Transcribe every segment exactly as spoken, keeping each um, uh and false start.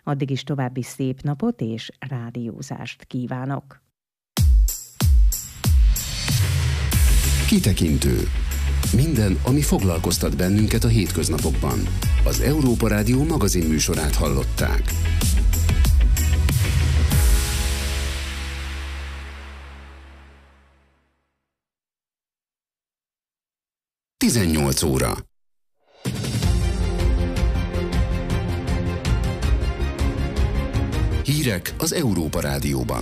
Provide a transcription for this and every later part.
Addig is további szép napot és rádiózást kívánok! Kitekintő. Minden, ami foglalkoztat bennünket a hétköznapokban. Az Európa Rádió magazinműsorát hallották. tizennyolc óra. Hírek az Európa Rádióban.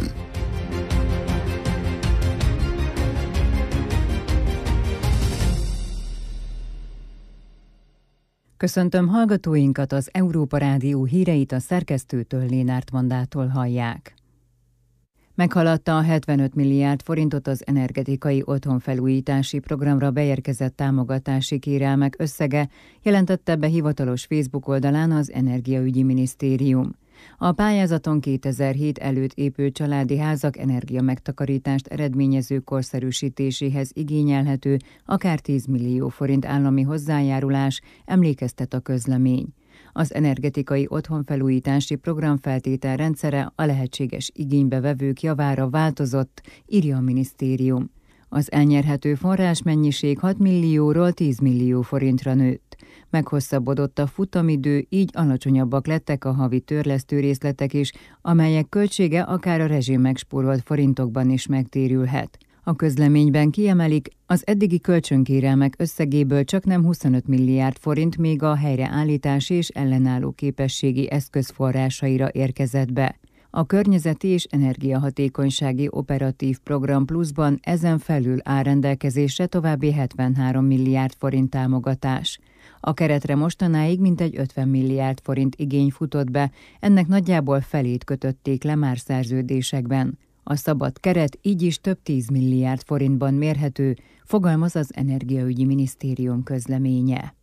Köszöntöm hallgatóinkat, az Európa Rádió híreit a szerkesztőtől, Lénárt Vandától hallják. Meghaladta a hetvenöt milliárd forintot az energetikai otthonfelújítási programra beérkezett támogatási kérelmek összege, jelentette be hivatalos Facebook oldalán az Energiaügyi Minisztérium. A pályázaton kétezer-hét előtt épült családi házak energiamegtakarítást eredményező korszerűsítéséhez igényelhető akár tíz millió forint állami hozzájárulás, emlékeztet a közlemény. Az energetikai otthonfelújítási program feltételrendszere a lehetséges igénybevevők javára változott, írja a minisztérium. Az elnyerhető forrásmennyiség hat millióról tíz millió forintra nőtt. Meghosszabbodott a futamidő, így alacsonyabbak lettek a havi törlesztő részletek is, amelyek költsége akár a rezsim megspórolt forintokban is megtérülhet. A közleményben kiemelik, az eddigi kölcsönkérelmek összegéből csaknem huszonöt milliárd forint még a helyreállítási és ellenálló képességi eszközforrásaira érkezett be. A környezeti és energiahatékonysági operatív program pluszban ezen felül áll rendelkezésre további hetvenhárom milliárd forint támogatás. A keretre mostanáig mintegy ötven milliárd forint igény futott be, ennek nagyjából felét kötötték le már szerződésekben. A szabad keret így is több tíz milliárd forintban mérhető, fogalmaz az Energiaügyi Minisztérium közleménye.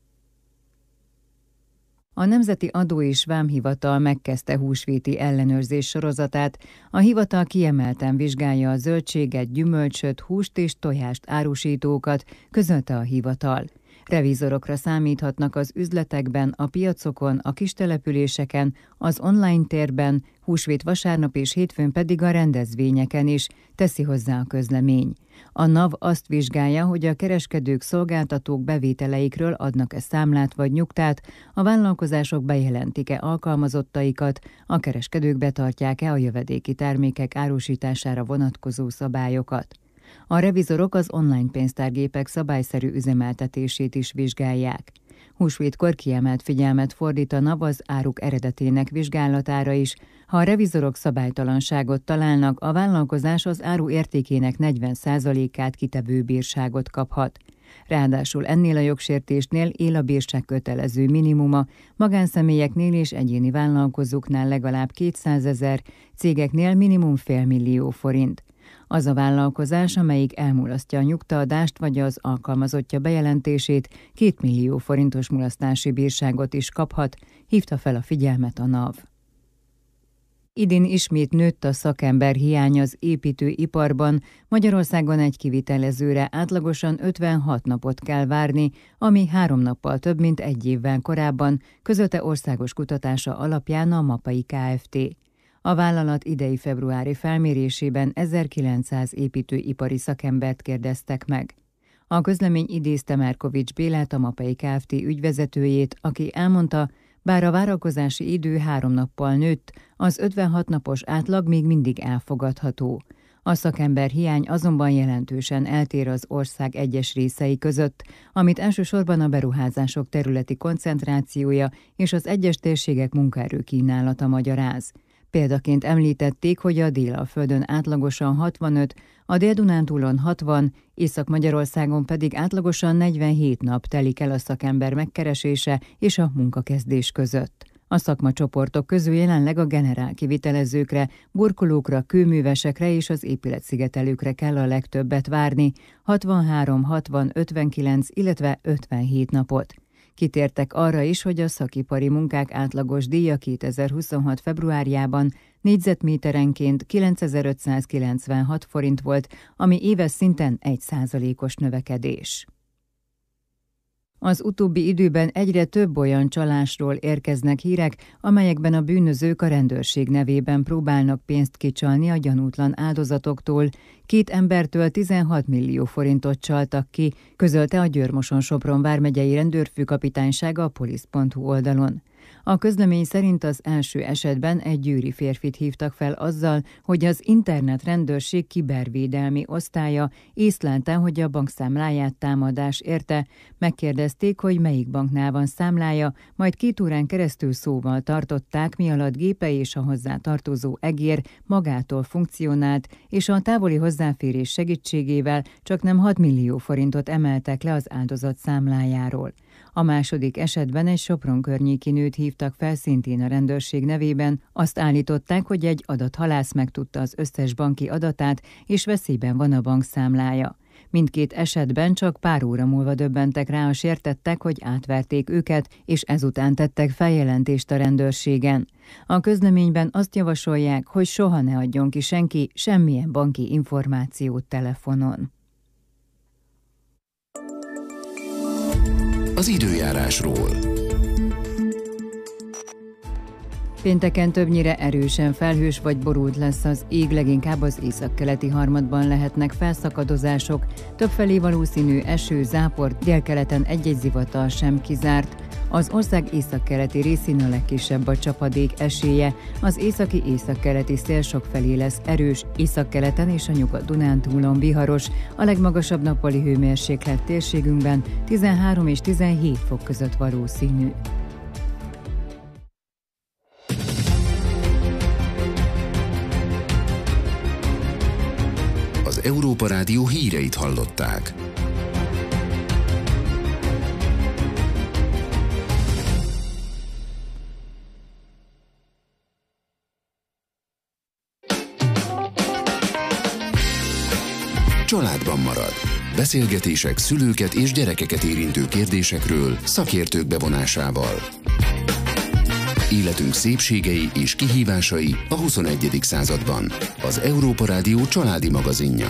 A Nemzeti Adó- és Vámhivatal megkezdte húsvéti ellenőrzés sorozatát. A hivatal kiemelten vizsgálja a zöldséget, gyümölcsöt, húst és tojást árusítókat, közölte a hivatal. Revizorokra számíthatnak az üzletekben, a piacokon, a kistelepüléseken, az online térben, húsvét vasárnap és hétfőn pedig a rendezvényeken is, teszi hozzá a közlemény. A NAV azt vizsgálja, hogy a kereskedők, szolgáltatók bevételeikről adnak-e számlát vagy nyugtát, a vállalkozások bejelentik-e alkalmazottaikat, a kereskedők betartják-e a jövedéki termékek árusítására vonatkozó szabályokat. A revizorok az online pénztárgépek szabályszerű üzemeltetését is vizsgálják. Húsvétkor kiemelt figyelmet fordít a NAV az áruk eredetének vizsgálatára is. Ha a revizorok szabálytalanságot találnak, a vállalkozás az áru értékének negyven százalékát kitevő bírságot kaphat. Ráadásul ennél a jogsértésnél él a bírság kötelező minimuma, magánszemélyeknél és egyéni vállalkozóknál legalább kétszázezer, cégeknél minimum félmillió forint. Az a vállalkozás, amelyik elmulasztja a nyugtaadást vagy az alkalmazottja bejelentését, két millió forintos mulasztási bírságot is kaphat, hívta fel a figyelmet a NAV. Idén ismét nőtt a szakember hiány az építőiparban, Magyarországon egy kivitelezőre átlagosan ötvenhat napot kell várni, ami három nappal több, mint egy évvel korábban, közölte országos kutatása alapján a Mapai Kft. A vállalat idei februári felmérésében ezerkilencszáz építőipari szakembert kérdeztek meg. A közlemény idézte Merkovics Bélát, a Mapai Kft. Ügyvezetőjét, aki elmondta, bár a várakozási idő három nappal nőtt, az ötvenhat napos átlag még mindig elfogadható. A szakember hiány azonban jelentősen eltér az ország egyes részei között, amit elsősorban a beruházások területi koncentrációja és az egyes térségek munkaerő kínálata magyaráz. Példaként említették, hogy a Dél-Alföldön átlagosan hatvanöt, a Dél-Dunántúlon hatvan, Észak-Magyarországon pedig átlagosan negyvenhét nap telik el a szakember megkeresése és a munkakezdés között. A szakmacsoportok közül jelenleg a generál kivitelezőkre, burkolókra, kőművesekre és az épületszigetelőkre kell a legtöbbet várni, hatvanhárom, hatvan, ötvenkilenc, illetve ötvenhét napot. Kitértek arra is, hogy a szakipari munkák átlagos díja kétezer-huszonhat februárjában négyzetméterenként kilencezer-ötszázkilencvenhat forint volt, ami éves szinten egy százalékos növekedés. Az utóbbi időben egyre több olyan csalásról érkeznek hírek, amelyekben a bűnözők a rendőrség nevében próbálnak pénzt kicsalni a gyanútlan áldozatoktól. Két embertől tizenhat millió forintot csaltak ki, közölte a Győr-Moson-Sopron vármegyei rendőrfőkapitánysága a polisz pont hu oldalon. A közlemény szerint az első esetben egy győri férfit hívtak fel azzal, hogy az internet rendőrség kibervédelmi osztálya észlelte, hogy a bankszámláját támadás érte. Megkérdezték, hogy melyik banknál van számlája, majd két órán keresztül szóval tartották, mi alatt gépe és a hozzá tartozó egér magától funkcionált, és a távoli hozzáférés segítségével csaknem hat millió forintot emeltek le az áldozat számlájáról. A második esetben egy Sopron környéki nőt hívtak fel szintén a rendőrség nevében. Azt állították, hogy egy adathalász megtudta az összes banki adatát, és veszélyben van a bankszámlája. Mindkét esetben csak pár óra múlva döbbentek rá a sértettek, hogy átverték őket, és ezután tettek feljelentést a rendőrségen. A közleményben azt javasolják, hogy soha ne adjon ki senki semmilyen banki információt telefonon. Az időjárásról. Pénteken többnyire erősen felhős vagy borult lesz az ég, leginkább az északkeleti harmadban lehetnek felszakadozások, többfelé valószínű eső, zápor, délkeleten egy-egy zivatar sem kizárt. Az ország északkeleti részén a legkisebb a csapadék esélye, az északi északkeleti szél sokfelé lesz erős, északkeleten és a Nyugat-Dunántúlon viharos, a legmagasabb nappali hőmérséklet térségünkben tizenhárom és tizenhét fok között valószínű. Az Európa Rádió híreit hallották. Családban marad. Beszélgetések szülőket és gyerekeket érintő kérdésekről szakértők bevonásával. Életünk szépségei és kihívásai a huszonegyedik században. Az Európa Rádió családi magazinja.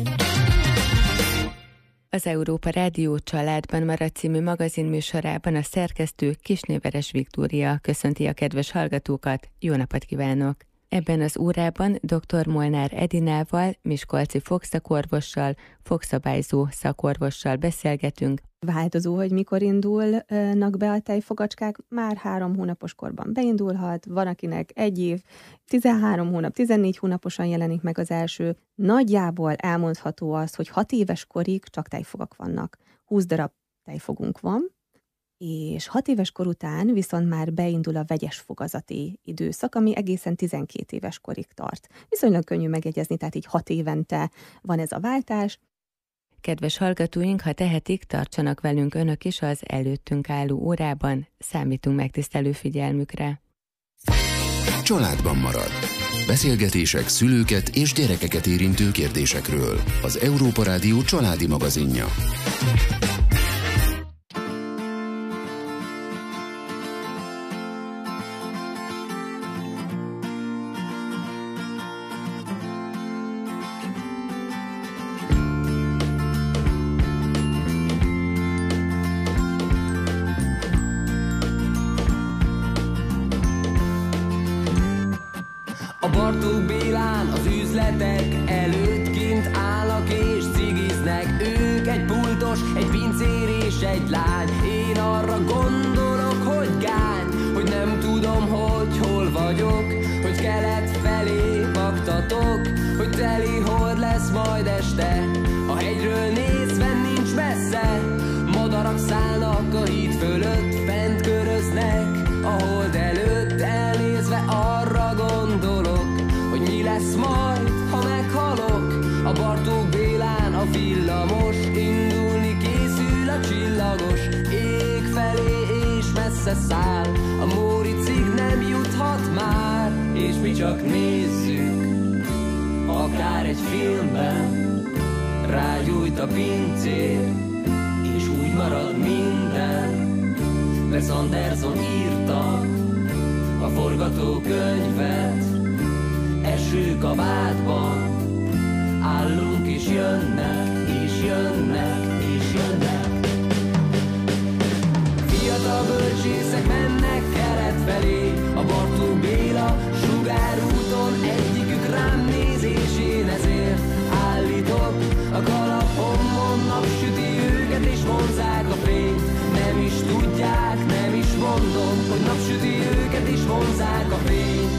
Az Európa Rádió Családban marad című magazinműsorában a szerkesztő Kisné-Veres Viktória köszönti a kedves hallgatókat. Jó napot kívánok! Ebben az órában dr. Molnár Edinával, miskolci fogszakorvossal, fogszabályzó szakorvossal beszélgetünk. Változó, hogy mikor indulnak be a tejfogacskák, már három hónapos korban beindulhat, van akinek egy év, tizenhárom hónap, tizennégy hónaposan jelenik meg az első. Nagyjából elmondható az, hogy hat éves korig csak tejfogak vannak. húsz darab tejfogunk van, és hat éves kor után viszont már beindul a vegyes fogazati időszak, ami egészen tizenkét éves korig tart. Viszonylag könnyű megjegyezni, tehát így hat évente van ez a váltás. Kedves hallgatóink, ha tehetik, tartsanak velünk önök is az előttünk álló órában, számítunk megtisztelő figyelmükre. Családban marad. Beszélgetések szülőket és gyerekeket érintő kérdésekről. Az Európa Rádió családi magazinja. Bartók Bélán az üzletek előtt kint állnak és cigiznek. Ők egy pultos, egy pincér és egy lány. Én arra gondolok, hogy gány, hogy nem tudom, hogy hol vagyok, hogy kelet felé baktatok, hogy teli hold lesz majd este. A hegyről nézve nincs messze, madarak szállnak a híd fölött, fent köröznek a hold előtt. Elnézve arra gondolok, hogy mi lesz majd, ha meghalok. A Bartók Bélán a villamos, indulni készül a csillagos. Ég felé és messze száll, a Móricig nem juthat már. És mi csak nézzük, akár egy filmben, rágyújt a pincér, és úgy marad minden. Wes Anderson írta a forgatókönyvet, esőkabátban állunk és jönnek, és jönnek, és jönnek. bölcsészek mennek kelet felé, a Bartók Béla sugárúton, egyikük rám néz, és én ezért állítok. A kalapomon napsüti őket, és vonzák a fényt. Nem is tudják, nem is mondom, hogy napsüti őket, és vonzák a fényt.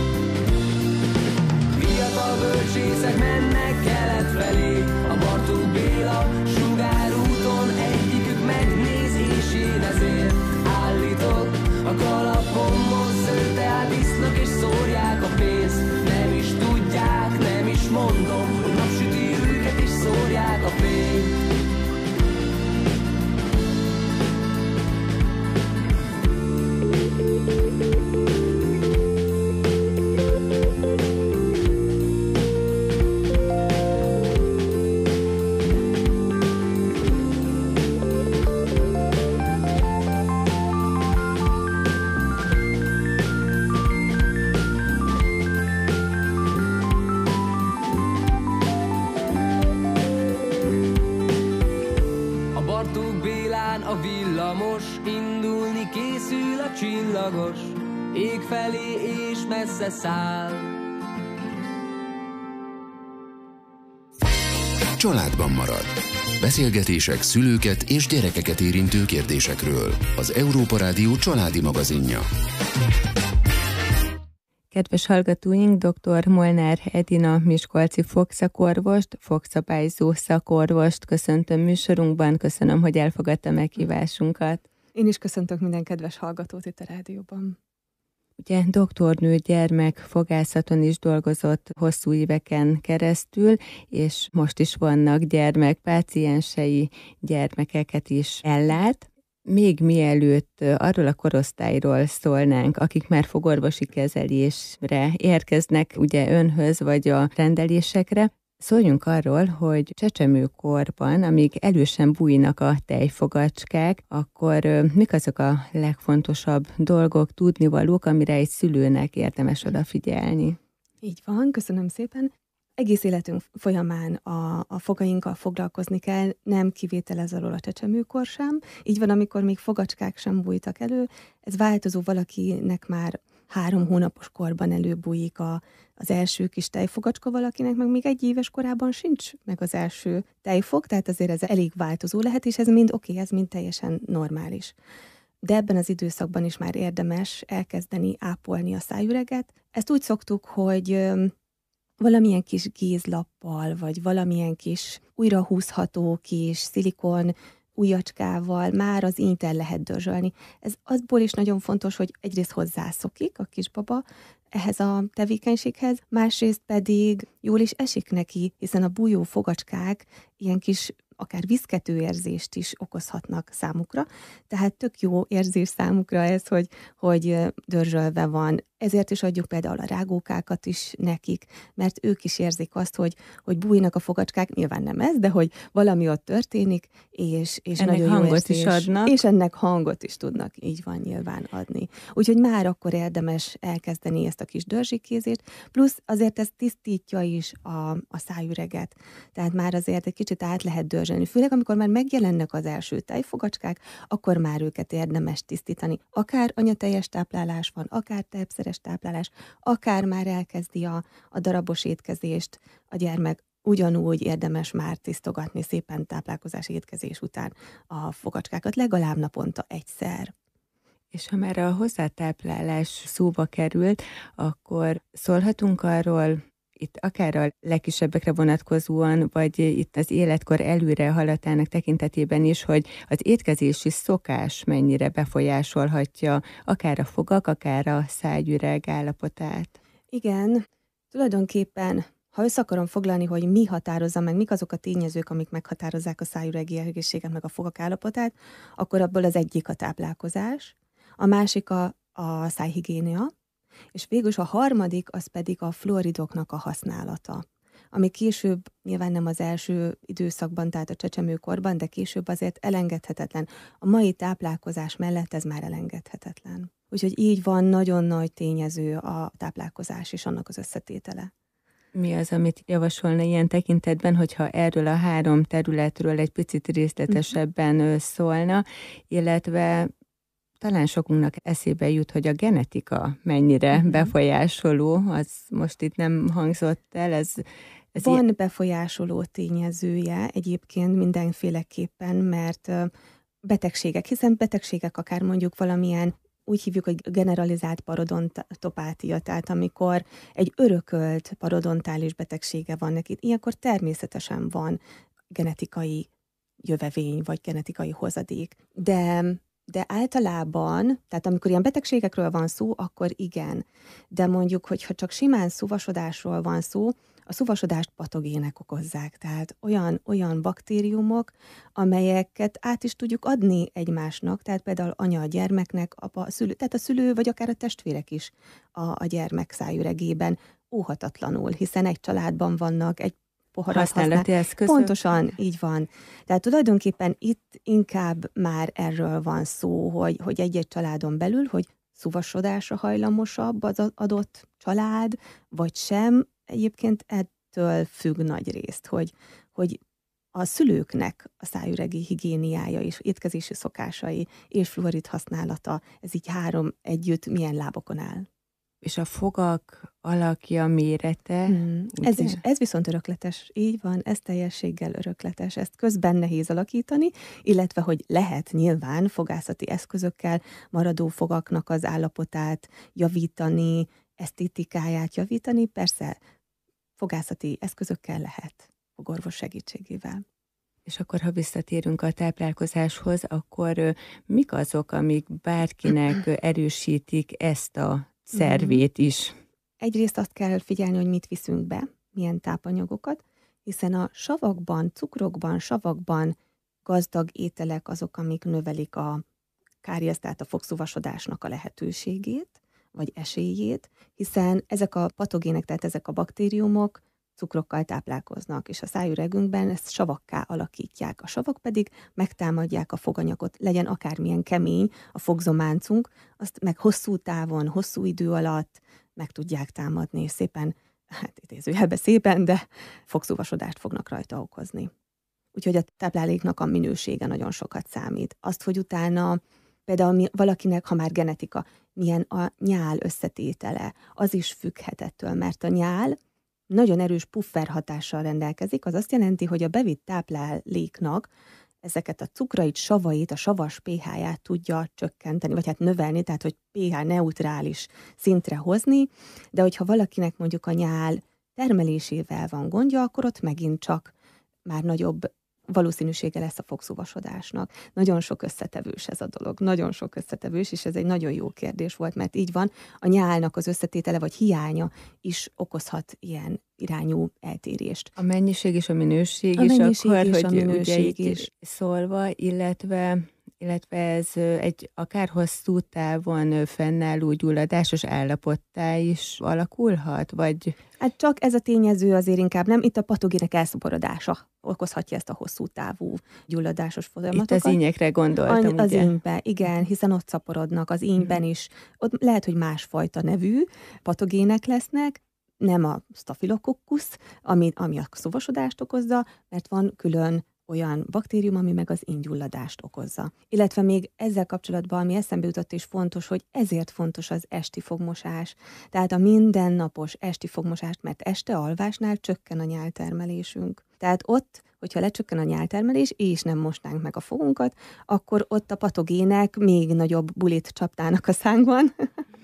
Fiatal bölcsészek mennek kelet felé, a Bartók Béla sugárúton, egyikük megnéz, és én ezért állítok. A kalapomon szőrteát isznak, és szórják a pénzt. Nem is tudják, nem is mondom, hogy napsüti őket, és szórják a fényt. A villamos indulni készül, a csillagos ég felé és messze száll. Családban marad. Beszélgetések szülőket és gyerekeket érintő kérdésekről. Az Európa Rádió családi magazinja. Kedves hallgatóink, dr. Molnár Edina miskolci fogszakorvost, fogszabályzó szakorvost köszöntöm műsorunkban. Köszönöm, hogy elfogadta meghívásunkat. Én is köszöntök minden kedves hallgatót itt a rádióban. Ugye doktornő gyermekfogászaton is dolgozott hosszú éveken keresztül, és most is vannak gyermekpáciensei, gyermekeket is ellát. Még mielőtt arról a korosztályról szólnánk, akik már fogorvosi kezelésre érkeznek ugye önhöz vagy a rendelésekre, szóljunk arról, hogy csecsemőkorban, amíg elősen bújnak a tejfogacskák, akkor mik azok a legfontosabb dolgok, tudnivalók, amire egy szülőnek érdemes odafigyelni? Így van, köszönöm szépen. Egész életünk folyamán a, a fogainkkal foglalkozni kell, nem kivétel ez alól a csecsemőkor sem. Így van, amikor még fogacskák sem bújtak elő. Ez változó, valakinek már három hónapos korban előbújik a, az első kis tejfogacska, valakinek meg még egy éves korában sincs meg az első tejfog, tehát azért ez elég változó lehet, és ez mind oké, okay, ez mind teljesen normális. De ebben az időszakban is már érdemes elkezdeni ápolni a szájüreget. Ezt úgy szoktuk, hogy valamilyen kis gézlappal, vagy valamilyen kis újra húzható kis szilikon ujjacskával már az ínyt el lehet dörzsölni. Ez azból is nagyon fontos, hogy egyrészt hozzászokik a kisbaba ehhez a tevékenységhez, másrészt pedig jól is esik neki, hiszen a bújó fogacskák ilyen kis akár viszkető érzést is okozhatnak számukra. Tehát tök jó érzés számukra ez, hogy, hogy dörzsölve van. Ezért is adjuk például a rágókákat is nekik, mert ők is érzik azt, hogy, hogy bújnak a fogacskák, nyilván nem ez, de hogy valami ott történik, és, és ennek nagyon hangot jó érzés, is adnak. És ennek hangot is tudnak, így van, nyilván adni. Úgyhogy már akkor érdemes elkezdeni ezt a kis dörzsikézést, plusz azért ez tisztítja is a, a szájüreget. Tehát már azért egy kicsit át lehet dörzsölni. Főleg amikor már megjelennek az első tejfogacskák, akkor már őket érdemes tisztítani. Akár anyateljes táplálás van, akár tejszeres táplálás, akár már elkezdi a, a darabos étkezést a gyermek, ugyanúgy érdemes már tisztogatni szépen táplálkozási étkezés után a fogacskákat, legalább naponta egyszer. És ha már a hozzátáplálás szóba került, akkor szólhatunk arról, itt akár a legkisebbekre vonatkozóan, vagy itt az életkor előre haladásának tekintetében is, hogy az étkezési szokás mennyire befolyásolhatja akár a fogak, akár a szájüreg állapotát. Igen, tulajdonképpen, ha össze akarom foglalni, hogy mi határozza meg, mik azok a tényezők, amik meghatározzák a szájüregi egészséget, meg a fogak állapotát, akkor abból az egyik a táplálkozás, a másik a, a szájhigiénia, és végül a harmadik az pedig a fluoridoknak a használata, ami később, nyilván nem az első időszakban, tehát a csecsemőkorban, de később azért elengedhetetlen. A mai táplálkozás mellett ez már elengedhetetlen. Úgyhogy így van nagyon nagy tényező a táplálkozás és annak az összetétele. Mi az, amit javasolna ilyen tekintetben, hogyha erről a három területről egy picit részletesebben szólna, illetve talán sokunknak eszébe jut, hogy a genetika mennyire uh-huh. befolyásoló, az most itt nem hangzott el, ez... ez Van ilyen... befolyásoló tényezője egyébként mindenféleképpen, mert betegségek, hiszen betegségek akár mondjuk valamilyen, úgy hívjuk, hogy generalizált parodontopátia, tehát amikor egy örökölt parodontális betegsége van neki, ilyenkor természetesen van genetikai jövevény, vagy genetikai hozadék. De, de általában, tehát amikor ilyen betegségekről van szó, akkor igen. De mondjuk, hogyha csak simán szuvasodásról van szó, a szuvasodást patogének okozzák, tehát olyan, olyan baktériumok, amelyeket át is tudjuk adni egymásnak, tehát például anya a gyermeknek, apa a szülő, tehát a szülő, vagy akár a testvérek is a, a gyermek szájüregében óhatatlanul, hiszen egy családban vannak, egy poharat használati eszközök. Pontosan, így van. Tehát tulajdonképpen itt inkább már erről van szó, hogy, hogy egy-egy családon belül, hogy szuvasodásra hajlamosabb az adott család, vagy sem. Egyébként ettől függ nagy részt, hogy, hogy a szülőknek a szájüregi higiéniája és étkezési szokásai és fluorid használata, ez így három együtt milyen lábokon áll. És a fogak alakja, mérete? Hmm, ez, is, ez viszont örökletes, így van, ez teljességgel örökletes. Ezt közben nehéz alakítani, illetve, hogy lehet nyilván fogászati eszközökkel maradó fogaknak az állapotát javítani, esztétikáját javítani, persze fogászati eszközökkel lehet, fogorvos segítségével. És akkor, ha visszatérünk a táplálkozáshoz, akkor mik azok, amik bárkinek erősítik ezt a szervét is? Egyrészt azt kell figyelni, hogy mit viszünk be, milyen tápanyagokat, hiszen a savakban, cukrokban, savakban gazdag ételek azok, amik növelik a káriesz, tehát a fogszuvasodásnak a lehetőségét, vagy esélyét, hiszen ezek a patogének, tehát ezek a baktériumok cukrokkal táplálkoznak, és a szájüregünkben ezt savakká alakítják. A savak pedig megtámadják a foganyagot, legyen akármilyen kemény a fogzománcunk, azt meg hosszú távon, hosszú idő alatt meg tudják támadni, és szépen, hát idézőjelben szépen, de fogszúvasodást fognak rajta okozni. Úgyhogy a tápláléknak a minősége nagyon sokat számít. Azt, hogy utána például valakinek, ha már genetika, milyen a nyál összetétele, az is függhet ettől, mert a nyál nagyon erős puffer hatással rendelkezik, az azt jelenti, hogy a bevitt tápláléknak ezeket a cukrait, savait, a savas pH-ját tudja csökkenteni, vagy hát növelni, tehát hogy pH neutrális szintre hozni, de hogyha valakinek mondjuk a nyál termelésével van gondja, akkor ott megint csak már nagyobb valószínűsége lesz a fogszúvasodásnak. Nagyon sok összetevős ez a dolog, nagyon sok összetevős, és ez egy nagyon jó kérdés volt, mert így van, a nyálnak az összetétele vagy hiánya is okozhat ilyen irányú eltérést. A mennyiség és a minőség a is mennyiség akkor, és hogy a minőség ugye is. Szólva, illetve... illetve ez egy akár hosszú távon fennálló gyulladásos állapottá is alakulhat, vagy... Hát csak ez a tényező azért inkább nem, itt a patogének elszaporodása okozhatja ezt a hosszú távú gyulladásos folyamatokat. Itt az ínyekre gondoltam, Any, az ugye? ínybe, igen, hiszen ott szaporodnak, az ínyben is. Ott lehet, hogy másfajta nevű patogének lesznek, nem a staphylococcus, ami, ami a szuvasodást okozza, mert van külön olyan baktérium, ami meg az íngyulladást okozza. Illetve még ezzel kapcsolatban, ami eszembe jutott és fontos, hogy ezért fontos az esti fogmosás. Tehát a mindennapos esti fogmosást, mert este alvásnál csökken a nyáltermelésünk. Tehát ott, hogyha lecsökken a nyáltermelés, és nem mosnánk meg a fogunkat, akkor ott a patogének még nagyobb bulit csaptának a szánkban,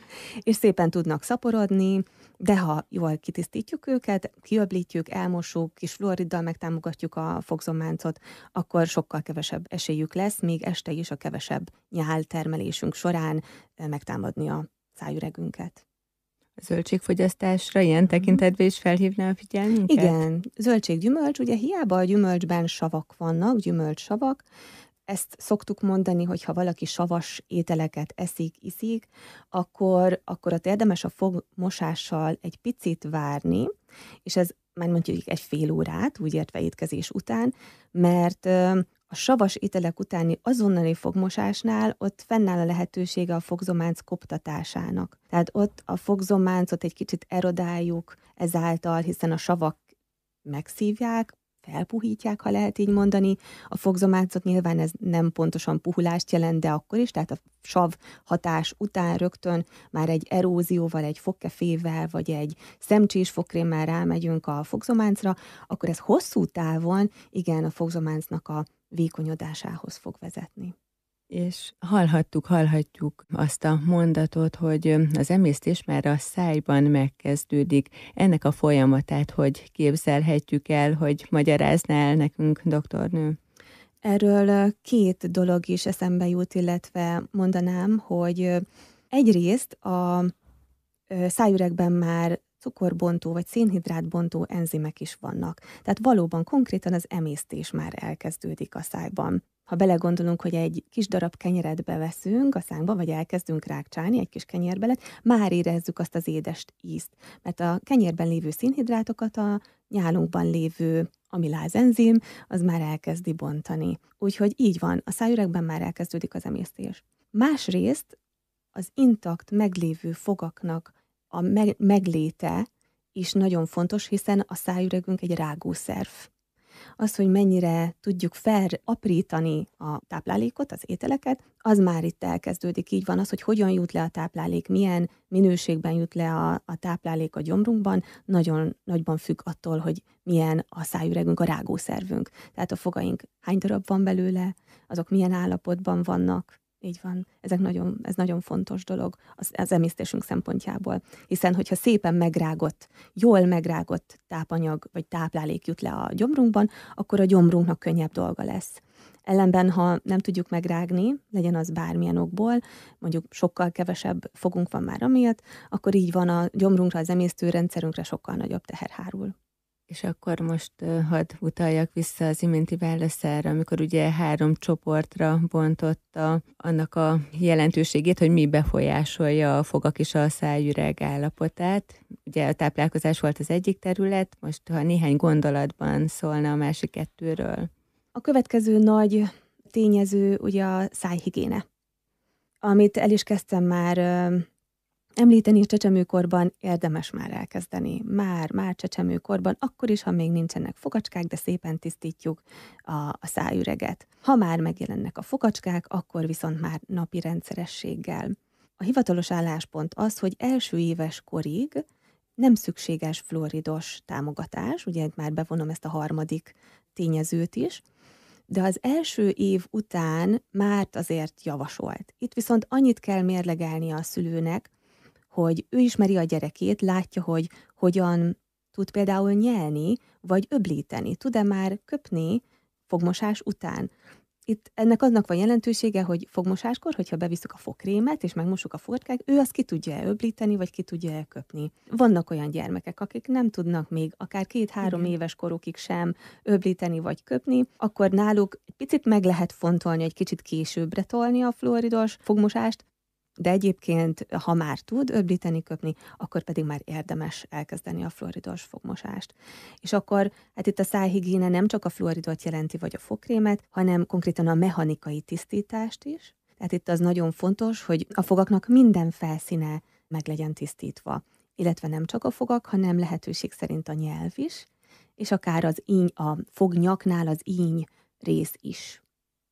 és szépen tudnak szaporodni, de ha jól kitisztítjuk őket, kiöblítjük, elmossuk, kis fluoriddal megtámogatjuk a fogzománcot, akkor sokkal kevesebb esélyük lesz, még este is a kevesebb nyáltermelésünk során megtámadni a szájüregünket. A zöldségfogyasztásra ilyen tekintetben is felhívná a figyelmünket? Igen, zöldséggyümölcs, ugye hiába a gyümölcsben savak vannak, gyümölcssavak, ezt szoktuk mondani, hogy ha valaki savas ételeket eszik, iszik, akkor, akkor ott érdemes a fogmosással egy picit várni, és ez már mondjuk egy fél órát, úgy értve étkezés után, mert a savas ételek utáni azonnali fogmosásnál ott fennáll a lehetősége a fogzománc koptatásának. Tehát ott a fogzománcot egy kicsit erodáljuk ezáltal, hiszen a savak megszívják felpuhítják, ha lehet így mondani. A fogzománcot nyilván ez nem pontosan puhulást jelent, de akkor is, tehát a sav hatás után rögtön már egy erózióval, egy fogkefével, vagy egy szemcsés fogkrémmel rámegyünk a fogzománcra, akkor ez hosszú távon igen a fogzománcnak a vékonyodásához fog vezetni. És hallhattuk, hallhatjuk azt a mondatot, hogy az emésztés már a szájban megkezdődik. Ennek a folyamatát, hogy képzelhetjük el, hogy magyarázná el nekünk, doktornő? Erről két dolog is eszembe jut, illetve mondanám, hogy egyrészt a szájüregben már cukorbontó vagy szénhidrátbontó enzimek is vannak. Tehát valóban konkrétan az emésztés már elkezdődik a szájban. Ha belegondolunk, hogy egy kis darab kenyeret beveszünk a szánkba, vagy elkezdünk rákcsálni egy kis kenyérbelet, már érezzük azt az édes ízt. Mert a kenyérben lévő szénhidrátokat a nyálunkban lévő amiláz enzim, az már elkezdi bontani. Úgyhogy így van, a szájüregben már elkezdődik az emésztés. Másrészt az intakt meglévő fogaknak a megléte is nagyon fontos, hiszen a szájüregünk egy rágószerv. Az, hogy mennyire tudjuk felaprítani a táplálékot, az ételeket, az már itt elkezdődik. Így van az, hogy hogyan jut le a táplálék, milyen minőségben jut le a, a táplálék a gyomrunkban, nagyon nagyban függ attól, hogy milyen a szájüregünk, a rágószervünk. Tehát a fogaink hány darab van belőle, azok milyen állapotban vannak. Így van, ezek nagyon, ez nagyon fontos dolog az, az emésztésünk szempontjából. Hiszen, hogyha szépen megrágott, jól megrágott tápanyag vagy táplálék jut le a gyomrunkban, akkor a gyomrunknak könnyebb dolga lesz. Ellenben, ha nem tudjuk megrágni, legyen az bármilyen okból, mondjuk sokkal kevesebb fogunk van már amiatt, akkor így van a gyomrunkra, az emésztőrendszerünkre sokkal nagyobb teher hárul. És akkor most uh, hadd utaljak vissza az iménti válaszára, amikor ugye három csoportra bontotta annak a jelentőségét, hogy mi befolyásolja a fogak és a szájüreg állapotát. Ugye a táplálkozás volt az egyik terület, most ha néhány gondolatban szólna a másik kettőről. A következő nagy tényező ugye a szájhigiéne, amit el is kezdtem már uh, említeni, csecsemőkorban érdemes már elkezdeni. Már, már csecsemőkorban, akkor is, ha még nincsenek fogacskák, de szépen tisztítjuk a, a szájüreget. Ha már megjelennek a fogacskák, akkor viszont már napi rendszerességgel. A hivatalos álláspont az, hogy első éves korig nem szükséges fluoridos támogatás, ugye már bevonom ezt a harmadik tényezőt is, de az első év után már azért javasolt. Itt viszont annyit kell mérlegelni a szülőnek, hogy ő ismeri a gyerekét, látja, hogy hogyan tud például nyelni, vagy öblíteni. Tud-e már köpni fogmosás után? Itt ennek aznak van jelentősége, hogy fogmosáskor, hogyha bevisszük a fogkrémet, és megmosuk a fogkák, ő azt ki tudja öblíteni, vagy ki tudja köpni. Vannak olyan gyermekek, akik nem tudnak még akár két-három éves korukig sem öblíteni, vagy köpni, akkor náluk egy picit meg lehet fontolni, egy kicsit későbbre tolni a fluoridos fogmosást, de egyébként, ha már tud öblíteni, köpni, akkor pedig már érdemes elkezdeni a fluoridos fogmosást. És akkor, hát itt a szájhigiéne nem csak a fluoridot jelenti, vagy a fogkrémet, hanem konkrétan a mechanikai tisztítást is. Tehát itt az nagyon fontos, hogy a fogaknak minden felszíne meg legyen tisztítva. Illetve nem csak a fogak, hanem lehetőség szerint a nyelv is, és akár az íny, a fognyaknál az íny rész is.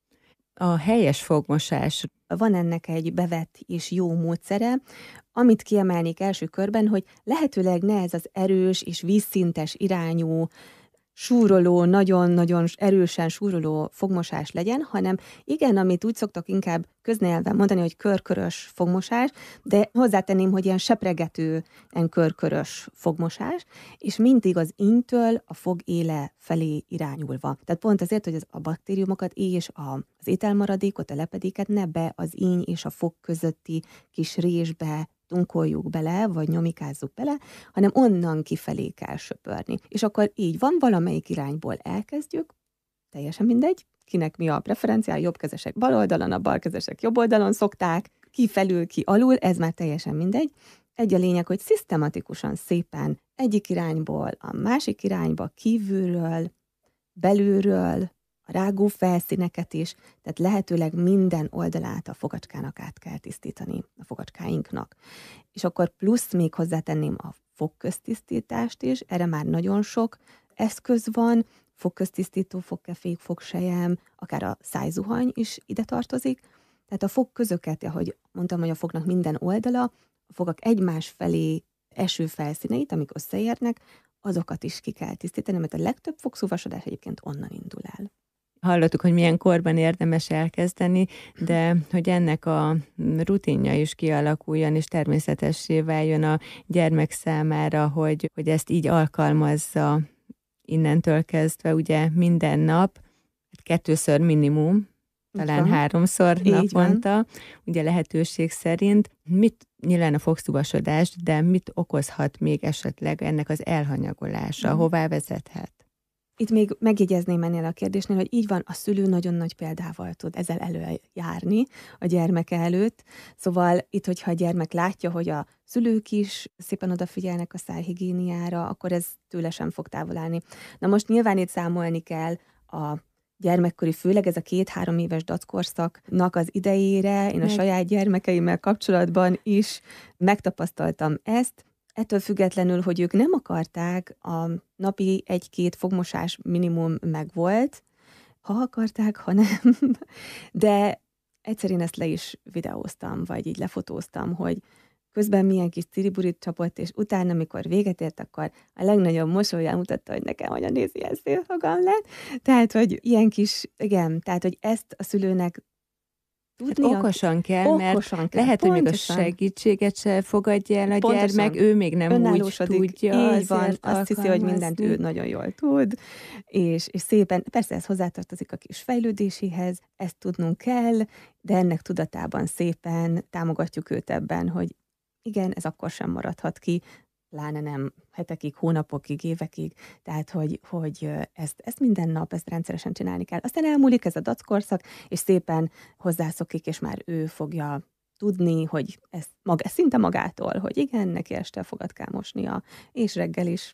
A helyes fogmosás. Van ennek egy bevett és jó módszere, amit kiemelnék első körben, hogy lehetőleg ne ez az erős és vízszintes irányú, súroló, nagyon-nagyon erősen súroló fogmosás legyen, hanem igen, amit úgy szoktak inkább köznyelven mondani, hogy körkörös fogmosás, de hozzátenném, hogy ilyen sepregető, ilyen körkörös fogmosás, és mindig az ínytől a fog éle felé irányulva. Tehát pont azért, hogy az a baktériumokat és az ételmaradékot, a lepedéket ne be az íny és a fog közötti kis résbe tunkoljuk bele, vagy nyomikázzuk bele, hanem onnan kifelé kell söpörni. És akkor így van, valamelyik irányból elkezdjük, teljesen mindegy, kinek mi a preferenciája, jobbkezesek bal oldalon, a balkezesek jobb oldalon szokták, ki felül, ki alul, ez már teljesen mindegy. Egy a lényeg, hogy szisztematikusan szépen egyik irányból, a másik irányba, kívülről, belülről, a rágó felszíneket is, tehát lehetőleg minden oldalát a fogacskának át kell tisztítani, a fogacskáinknak. És akkor plusz még hozzátenném a fogköztisztítást is, erre már nagyon sok eszköz van, fogköztisztító, fogkefék, fogsejem, akár a szájzuhany is ide tartozik. Tehát a fogközöket, ahogy mondtam, hogy a fognak minden oldala, a fogak egymás felé eső felszíneit, amik összeérnek, azokat is ki kell tisztítani, mert a legtöbb fogszúvasodás egyébként onnan indul el. Hallottuk, hogy milyen korban érdemes elkezdeni, de hogy ennek a rutinja is kialakuljon, és természetessé váljon a gyermek számára, hogy, hogy ezt így alkalmazza innentől kezdve, ugye minden nap, kettőször minimum, talán van. háromszor Így naponta, van. ugye lehetőség szerint. Mit nyilván a fogszúvasodás, de mit okozhat még esetleg ennek az elhanyagolása, Mhm. hová vezethet? Itt még megjegyezném ennél a kérdésnél, hogy így van, a szülő nagyon nagy példával tud ezzel előjárni a gyermeke előtt. Szóval itt, hogyha a gyermek látja, hogy a szülők is szépen odafigyelnek a szájhigiéniára, akkor ez tőle sem fog távol állni. Na most nyilván itt számolni kell a gyermekkori, főleg ez a két-három éves dackorszaknak az idejére. Én a Meg- saját gyermekeimmel kapcsolatban is megtapasztaltam ezt. Ettől függetlenül, hogy ők nem akarták, a napi egy-két fogmosás minimum megvolt, ha akarták, ha nem. De egyszer én ezt le is videóztam, vagy így lefotóztam, hogy közben milyen kis ciriburit csapott, és utána, amikor véget ért, akkor a legnagyobb mosollyal mutatta, hogy nekem anya néz, ilyen szép fogam lett. Tehát, hogy ilyen kis, igen, tehát, hogy ezt a szülőnek tudnia, Hát okosan kell, mert okosan kell, lehet, hogy még a pontosan. segítséget se fogadja el a Pontosan. gyermek, ő még nem úgy Önállósodik. tudja. Így van, azért azt hiszi, hogy mindent ő alkalmazni. nagyon jól tud, és, és szépen, persze ez hozzátartozik a kis fejlődéséhez, ezt tudnunk kell, de ennek tudatában szépen támogatjuk őt ebben, hogy igen, ez akkor sem maradhat ki, pláne nem hetekig, hónapokig, évekig, tehát hogy, hogy ezt, ezt minden nap, ezt rendszeresen csinálni kell. Aztán elmúlik ez a dackorszak, és szépen hozzászokik, és már ő fogja tudni, hogy ez maga, szinte magától, hogy igen, neki este fogat kell mosnia, és reggel is.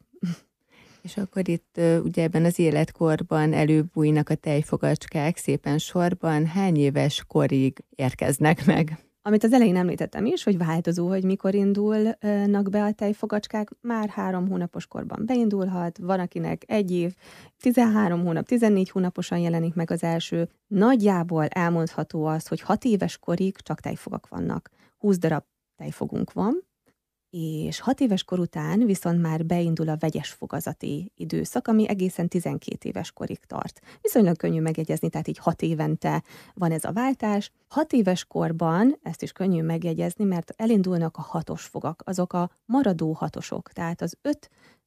És akkor itt ö, ugye ebben az életkorban előbújnak a tejfogacskák szépen sorban. Hány éves korig érkeznek meg? Amit az elején említettem is, hogy változó, hogy mikor indulnak be a tejfogacskák, már három hónapos korban beindulhat, van akinek egy év, tizenhárom hónap, tizennégy hónaposan jelenik meg az első. Nagyjából elmondható az, hogy hat éves korig csak tejfogak vannak. húsz darab tejfogunk van, és hat éves kor után viszont már beindul a vegyes fogazati időszak, ami egészen tizenkét éves korig tart. Viszonylag könnyű megjegyezni, tehát így hat évente van ez a váltás. Hat éves korban, ezt is könnyű megjegyezni, mert elindulnak a hatos fogak, azok a maradó hatosok, tehát az öt,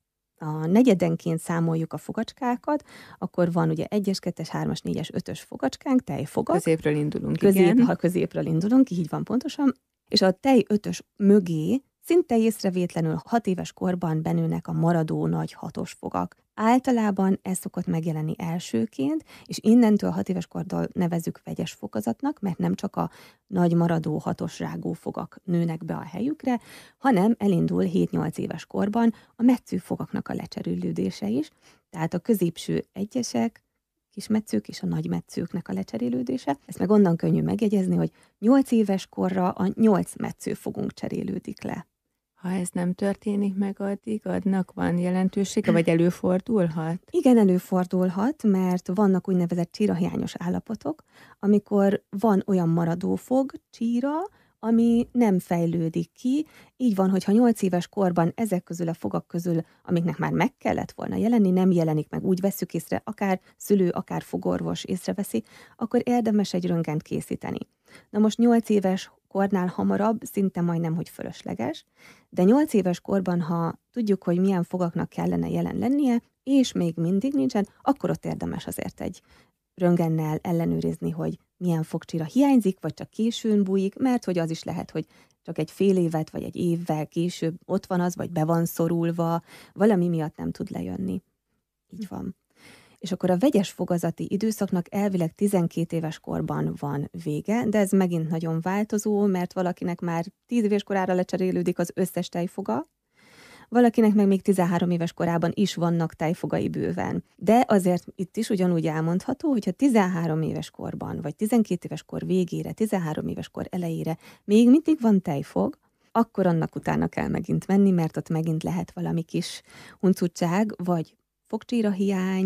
a negyedenként számoljuk a fogacskákat, akkor van ugye egyes, kettes, hármas, négyes, ötös fogacskánk, tejfogak. Középről indulunk, Közép, igen. ha középről indulunk, így van pontosan, és a tej ötös mögé szinte észrevétlenül hat éves korban benőnek a maradó nagy hatos fogak. Általában ez szokott megjelenni elsőként, és innentől hat éves kortól nevezzük vegyes fokozatnak, mert nem csak a nagy maradó hatos rágó fogak nőnek be a helyükre, hanem elindul hét-nyolc éves korban a metsző fogaknak a lecserélődése is, tehát a középső egyesek, kismetszők és a nagymetszőknek a lecserélődése. Ezt meg onnan könnyű megjegyezni, hogy nyolc éves korra a nyolc metszőfogunk cserélődik le. Ha ez nem történik meg addig, adnak van jelentősége, vagy előfordulhat? Igen, előfordulhat, mert vannak úgynevezett csírahiányos állapotok, amikor van olyan maradófog, csíra, ami nem fejlődik ki. Így van, hogyha nyolc éves korban ezek közül a fogak közül, amiknek már meg kellett volna jelenni, nem jelenik meg, úgy vesszük észre, akár szülő, akár fogorvos észreveszi, akkor érdemes egy röntgent készíteni. Na most nyolc éves kornál hamarabb szinte majdnem, hogy fölösleges, de nyolc éves korban, ha tudjuk, hogy milyen fogaknak kellene jelen lennie, és még mindig nincsen, akkor ott érdemes azért egy röntgennel ellenőrizni, hogy milyen fogcsíra hiányzik, vagy csak későn bújik, mert hogy az is lehet, hogy csak egy fél évet, vagy egy évvel később ott van az, vagy be van szorulva, valami miatt nem tud lejönni. Így van. És akkor a vegyes fogazati időszaknak elvileg tizenkét éves korban van vége, de ez megint nagyon változó, mert valakinek már tíz éves korára lecserélődik az összes tejfoga, valakinek meg még tizenhárom éves korában is vannak tejfogai bőven. De azért itt is ugyanúgy elmondható, hogyha tizenhárom éves korban, vagy tizenkét éves kor végére, tizenhárom éves kor elejére még mindig van tejfog, akkor annak utána kell megint menni, mert ott megint lehet valami kis huncutság, vagy fogcsíra hiány,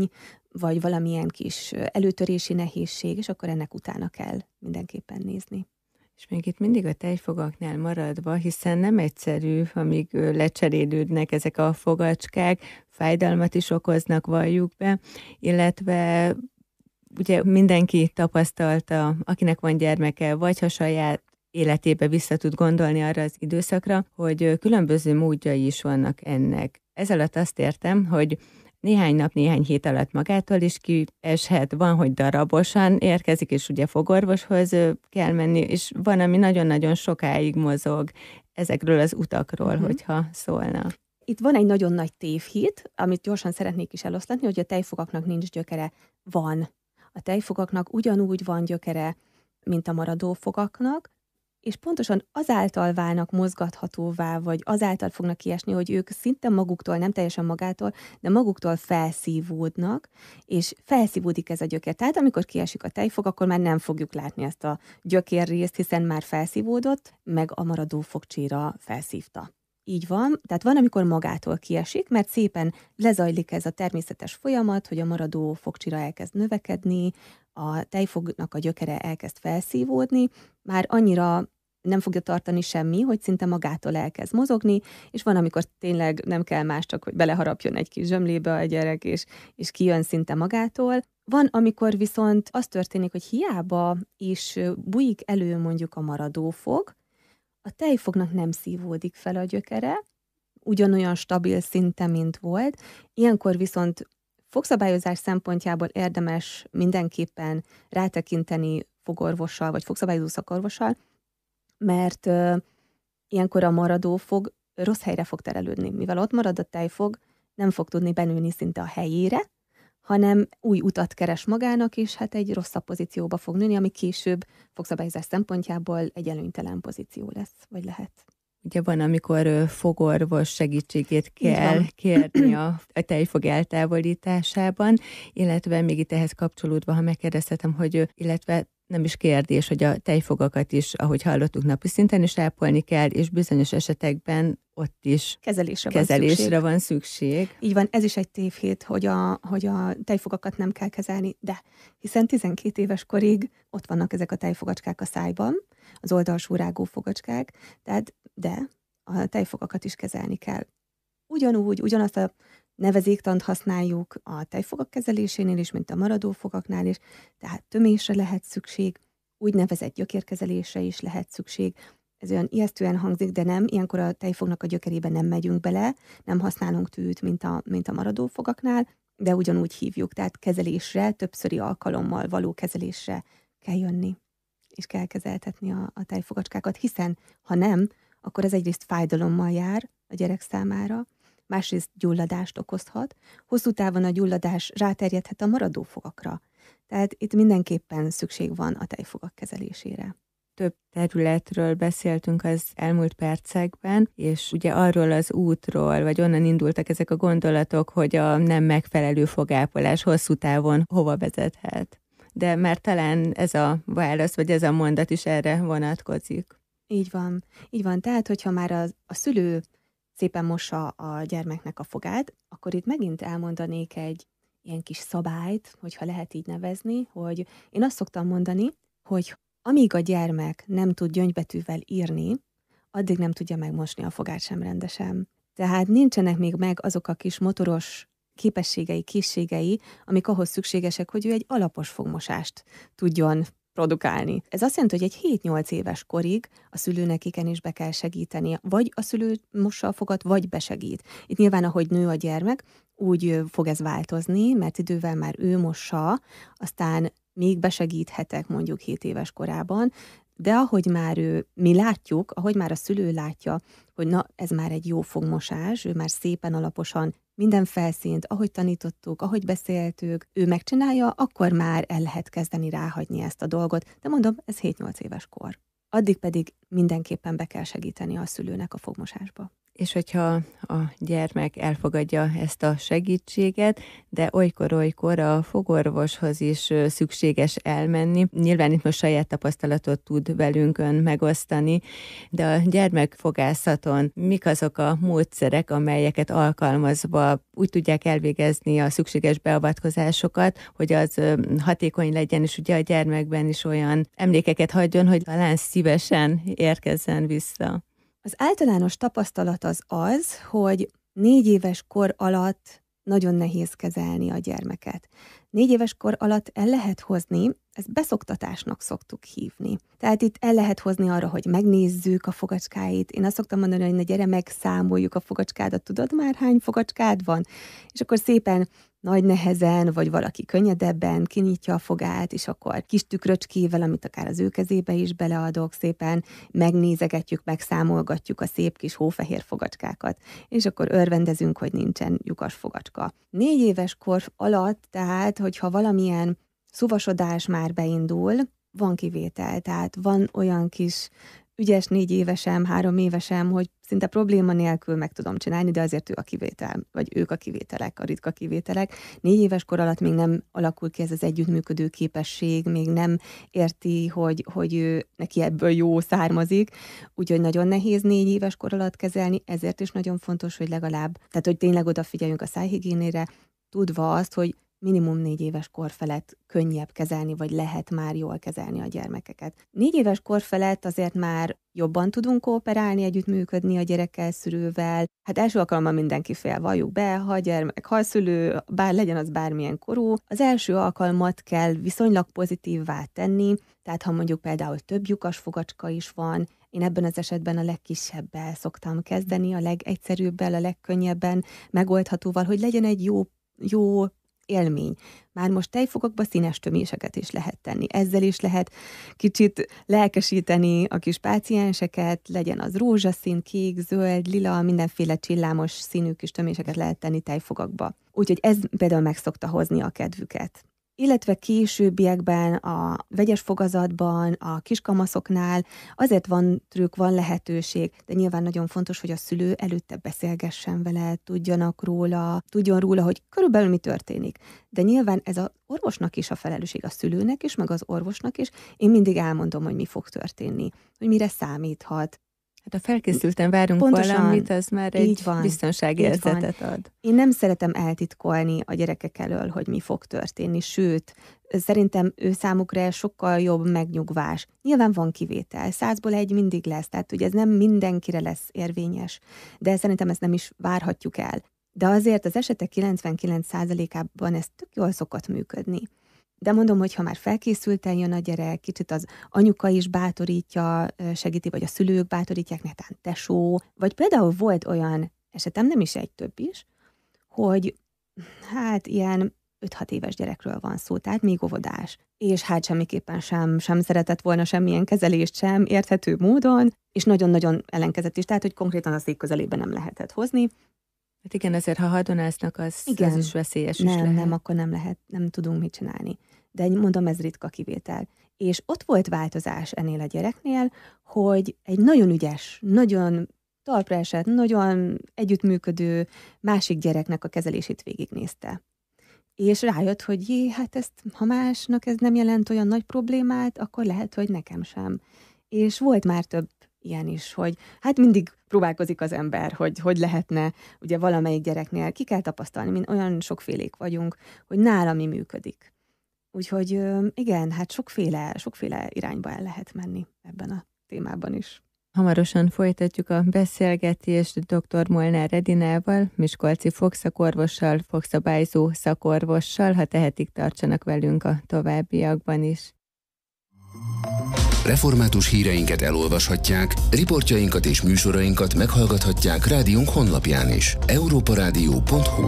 vagy valamilyen kis előtörési nehézség, és akkor ennek utána kell mindenképpen nézni. És még itt mindig a tejfogaknál maradva, hiszen nem egyszerű, amíg lecserélődnek ezek a fogacskák, fájdalmat is okoznak, valljuk be, illetve ugye mindenki tapasztalta, akinek van gyermeke, vagy ha saját életébe vissza tud gondolni arra az időszakra, hogy különböző módjai is vannak ennek. Ez alatt azt értem, hogy néhány nap, néhány hét alatt magától is kieshet, van, hogy darabosan érkezik, és ugye fogorvoshoz kell menni, és van, ami nagyon-nagyon sokáig mozog ezekről az utakról, uh-huh. hogyha szólna. Itt van egy nagyon nagy tévhit, amit gyorsan szeretnék is eloszlatni, hogy a tejfogaknak nincs gyökere. Van. A tejfogaknak ugyanúgy van gyökere, mint a maradó fogaknak, és pontosan azáltal válnak mozgathatóvá, vagy azáltal fognak kiesni, hogy ők szinte maguktól, nem teljesen magától, de maguktól felszívódnak, és felszívódik ez a gyökér. Tehát amikor kiesik a tejfog, akkor már nem fogjuk látni ezt a gyökérrészt, hiszen már felszívódott, meg a maradó fogcsíra felszívta. Így van, tehát van, amikor magától kiesik, mert szépen lezajlik ez a természetes folyamat, hogy a maradó fogcsira elkezd növekedni, a tejfognak a gyökere elkezd felszívódni, már annyira nem fogja tartani semmi, hogy szinte magától elkezd mozogni, és van, amikor tényleg nem kell más, csak hogy beleharapjon egy kis zsömlébe a gyerek, és, és kijön szinte magától. Van, amikor viszont az történik, hogy hiába is bujik elő mondjuk a maradó fog, a tejfognak nem szívódik fel a gyökere, ugyanolyan stabil szinten, mint volt. Ilyenkor viszont fogszabályozás szempontjából érdemes mindenképpen rátekinteni fogorvossal, vagy fogszabályozó szakorvossal, mert uh, ilyenkor a maradó fog rossz helyre fog terelődni. Mivel ott marad a tejfog, nem fog tudni benőni szinte a helyére, hanem új utat keres magának, és hát egy rosszabb pozícióba fog nőni, ami később fogszabályozás szempontjából egy előnytelen pozíció lesz, vagy lehet. Ugye van, amikor fogorvos segítségét kell kérni a, a tejfog eltávolításában, illetve még itt ehhez kapcsolódva, ha megkérdezhetem, hogy illetve nem is kérdés, hogy a tejfogakat is, ahogy hallottuk, napi szinten is ápolni kell, és bizonyos esetekben ott is kezelésre, kezelésre van, szükség. van szükség. Így van, ez is egy tévhit, hogy a, hogy a tejfogakat nem kell kezelni, de hiszen tizenkét éves korig ott vannak ezek a tejfogacskák a szájban, az oldalsó rágó fogacskák, tehát de a tejfogakat is kezelni kell. Ugyanúgy, ugyanazt a nevezéktant használjuk a tejfogak kezelésénél is, mint a maradó fogaknál is, tehát tömésre lehet szükség, úgynevezett gyökérkezelésre is lehet szükség. Ez olyan ijesztően hangzik, de nem, ilyenkor a tejfognak a gyökerébe nem megyünk bele, nem használunk tűt, mint a, mint a maradó fogaknál, de ugyanúgy hívjuk, tehát kezelésre, többszöri alkalommal való kezelésre kell jönni, és kell kezeltetni a, a tejfogacskákat, hiszen ha nem, akkor ez egyrészt fájdalommal jár a gyerek számára, másrészt gyulladást okozhat, hosszú távon a gyulladás ráterjedhet a maradó fogakra. Tehát itt mindenképpen szükség van a tejfogak kezelésére. Több területről beszéltünk az elmúlt percekben, és ugye arról az útról, vagy onnan indultak ezek a gondolatok, hogy a nem megfelelő fogápolás hosszú távon hova vezethet. De már talán ez a válasz, vagy ez a mondat is erre vonatkozik. Így van. Így van. Tehát, hogyha már a, a szülő szépen mossa a gyermeknek a fogát, akkor itt megint elmondanék egy ilyen kis szabályt, hogyha lehet így nevezni, hogy én azt szoktam mondani, hogy amíg a gyermek nem tud gyöngybetűvel írni, addig nem tudja megmosni a fogát sem rendesen. Tehát nincsenek még meg azok a kis motoros képességei, készségei, amik ahhoz szükségesek, hogy ő egy alapos fogmosást tudjon produkálni. Ez azt jelenti, hogy egy hét-nyolc éves korig a szülőnek igenis be kell segítenie, vagy a szülő mossa a fogat, vagy besegít. Itt nyilván, ahogy nő a gyermek, úgy fog ez változni, mert idővel már ő mossa, aztán még besegíthetek mondjuk hét éves korában, de ahogy már ő, mi látjuk, ahogy már a szülő látja, hogy na, ez már egy jó fogmosás, ő már szépen alaposan minden felszínt, ahogy tanítottuk, ahogy beszéltük, ő megcsinálja, akkor már el lehet kezdeni ráhagyni ezt a dolgot. De mondom, ez hét-nyolc éves kor. Addig pedig mindenképpen be kell segíteni a szülőnek a fogmosásba. És hogyha a gyermek elfogadja ezt a segítséget, de olykor-olykor a fogorvoshoz is szükséges elmenni. Nyilván itt most saját tapasztalatot tud velünk ön megosztani, de a gyermekfogászaton mik azok a módszerek, amelyeket alkalmazva úgy tudják elvégezni a szükséges beavatkozásokat, hogy az hatékony legyen, és ugye a gyermekben is olyan emlékeket hagyjon, hogy talán szívesen érkezzen vissza. Az általános tapasztalat az az, hogy négy éves kor alatt nagyon nehéz kezelni a gyermeket. Négy éves kor alatt el lehet hozni, ezt beszoktatásnak szoktuk hívni. Tehát itt el lehet hozni arra, hogy megnézzük a fogacskáit. Én azt szoktam mondani, hogy ne gyere, megszámoljuk a fogacskádat, tudod már hány fogacskád van? És akkor szépen nagy nehezen, vagy valaki könnyedebben kinyitja a fogát, és akkor kis tükröcskével, amit akár az ő kezébe is beleadok, szépen megnézegetjük, megszámolgatjuk a szép kis hófehér fogacskákat, és akkor örvendezünk, hogy nincsen lyukas fogacska. Négy éves kor alatt, tehát, hogyha valamilyen szuvasodás már beindul, van kivétel, tehát van olyan kis ügyes négy évesem, három évesem, hogy szinte probléma nélkül meg tudom csinálni, de azért ő a kivétel, vagy ők a kivételek, a ritka kivételek. Négy éves kor alatt még nem alakul ki ez az együttműködő képesség, még nem érti, hogy, hogy ő, neki ebből jó származik, úgyhogy nagyon nehéz négy éves kor alatt kezelni, ezért is nagyon fontos, hogy legalább, tehát hogy tényleg odafigyeljünk a szájhigiénére, tudva azt, hogy minimum négy éves kor felett könnyebb kezelni, vagy lehet már jól kezelni a gyermekeket. Négy éves kor felett azért már jobban tudunk kooperálni, együttműködni a gyerekkel, szülővel. Hát első alkalommal mindenki fél, valljuk be, ha a gyermek, ha a szülő, bár legyen az bármilyen korú, az első alkalmat kell viszonylag pozitívvá tenni, tehát ha mondjuk például több lyukas fogacska is van, én ebben az esetben a legkisebbel szoktam kezdeni, a legegyszerűbbel, a legkönnyebben megoldhatóval, hogy legyen egy jó, jó élmény. Már most tejfogakba színes töméseket is lehet tenni. Ezzel is lehet kicsit lelkesíteni a kis pácienseket, legyen az rózsaszín, kék, zöld, lila, mindenféle csillámos színű kis töméseket lehet tenni tejfogakba. Úgyhogy ez például meg szokta hozni a kedvüket. Illetve későbbiekben a vegyes fogazatban, a kiskamaszoknál azért van trükk, van lehetőség, de nyilván nagyon fontos, hogy a szülő előtte beszélgessen vele, tudjanak róla, tudjon róla, hogy körülbelül mi történik. De nyilván ez az orvosnak is a felelősség, a szülőnek is, meg az orvosnak is. Én mindig elmondom, hogy mi fog történni, hogy mire számíthat. Hát a felkészülten várunk Pontosan, valamit, az már egy van, biztonságérzetet ad. Én nem szeretem eltitkolni a gyerekek elől, hogy mi fog történni, sőt, szerintem ő számukra ez sokkal jobb megnyugvás. Nyilván van kivétel, százból egy mindig lesz, tehát ugye ez nem mindenkire lesz érvényes, de szerintem ezt nem is várhatjuk el. De azért az esetek kilencvenkilenc százalékában ez tök jól szokott működni. De mondom, hogy ha már felkészülten jön a gyerek, kicsit az anyuka is bátorítja, segíti, vagy a szülők bátorítják, netán tesó, vagy például volt olyan esetem, nem is egy, több is, hogy hát ilyen öt-hat éves gyerekről van szó, tehát még óvodás, és hát semmiképpen sem, sem szeretett volna semmilyen kezelést sem, érthető módon, és nagyon-nagyon ellenkezett is, tehát hogy konkrétan a szék közelében nem lehetett hozni. Hát igen, azért ha hadonáznak, az, igen, az is veszélyes nem, is lehet. Nem, akkor nem lehet, nem tudunk mit csinálni. De mondom, ez ritka kivétel. És ott volt változás ennél a gyereknél, hogy egy nagyon ügyes, nagyon talpra esett, nagyon együttműködő másik gyereknek a kezelését végignézte. És rájött, hogy jé, hát ezt, ha másnak ez nem jelent olyan nagy problémát, akkor lehet, hogy nekem sem. És volt már több ilyen is, hogy hát mindig próbálkozik az ember, hogy hogy lehetne, ugye valamelyik gyereknél ki kell tapasztalni, mint olyan sokfélék vagyunk, hogy nála mi működik. Úgyhogy igen, hát sokféle, sokféle irányba el lehet menni ebben a témában is. Hamarosan folytatjuk a beszélgetést dr. Molnár Edinával, miskolci fogszakorvossal, fogszabályzó szakorvossal, ha tehetik, tartsanak velünk a továbbiakban is. Református híreinket elolvashatják, riportjainkat és műsorainkat meghallgathatják rádiónk honlapján is. európarádió pont hu.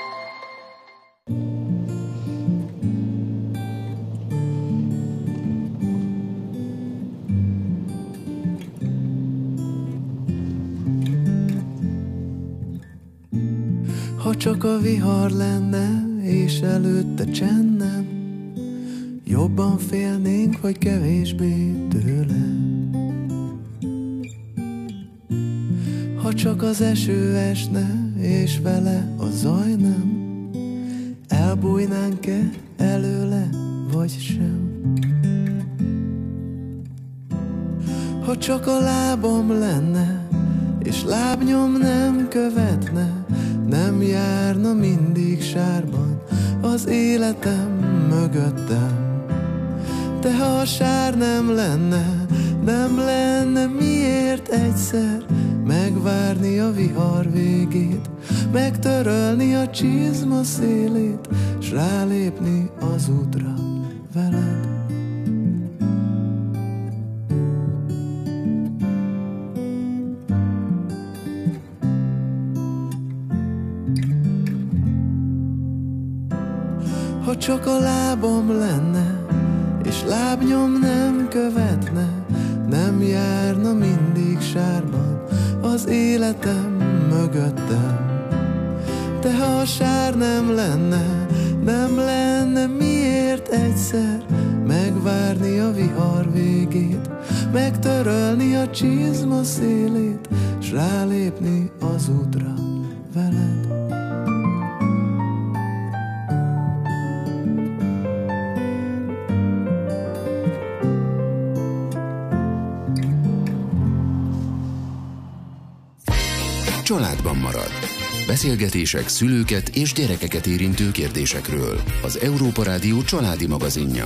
Ha csak a vihar lenne, és előtte csend nem, jobban félnénk, vagy kevésbé tőle. Ha csak az eső esne, és vele a zaj nem, elbújnánk-e előle, vagy sem. Ha csak a lábam lenne, és lábnyom nem követne, nem járna mindig sárban az életem mögöttem. De ha a sár nem lenne, nem lenne miért egyszer megvárni a vihar végét, megtörölni a csizma szélét, s rálépni az útra veled. Ha csak a lábam lenne, és lábnyom nem követne, nem járna mindig sárban az életem mögöttem. De ha a sár nem lenne, nem lenne miért egyszer megvárni a vihar végét, megtörölni a csizma szélét, s rálépni az útra veled. Családban marad. Beszélgetések szülőket és gyerekeket érintő kérdésekről. Az Európa Rádió családi magazinja.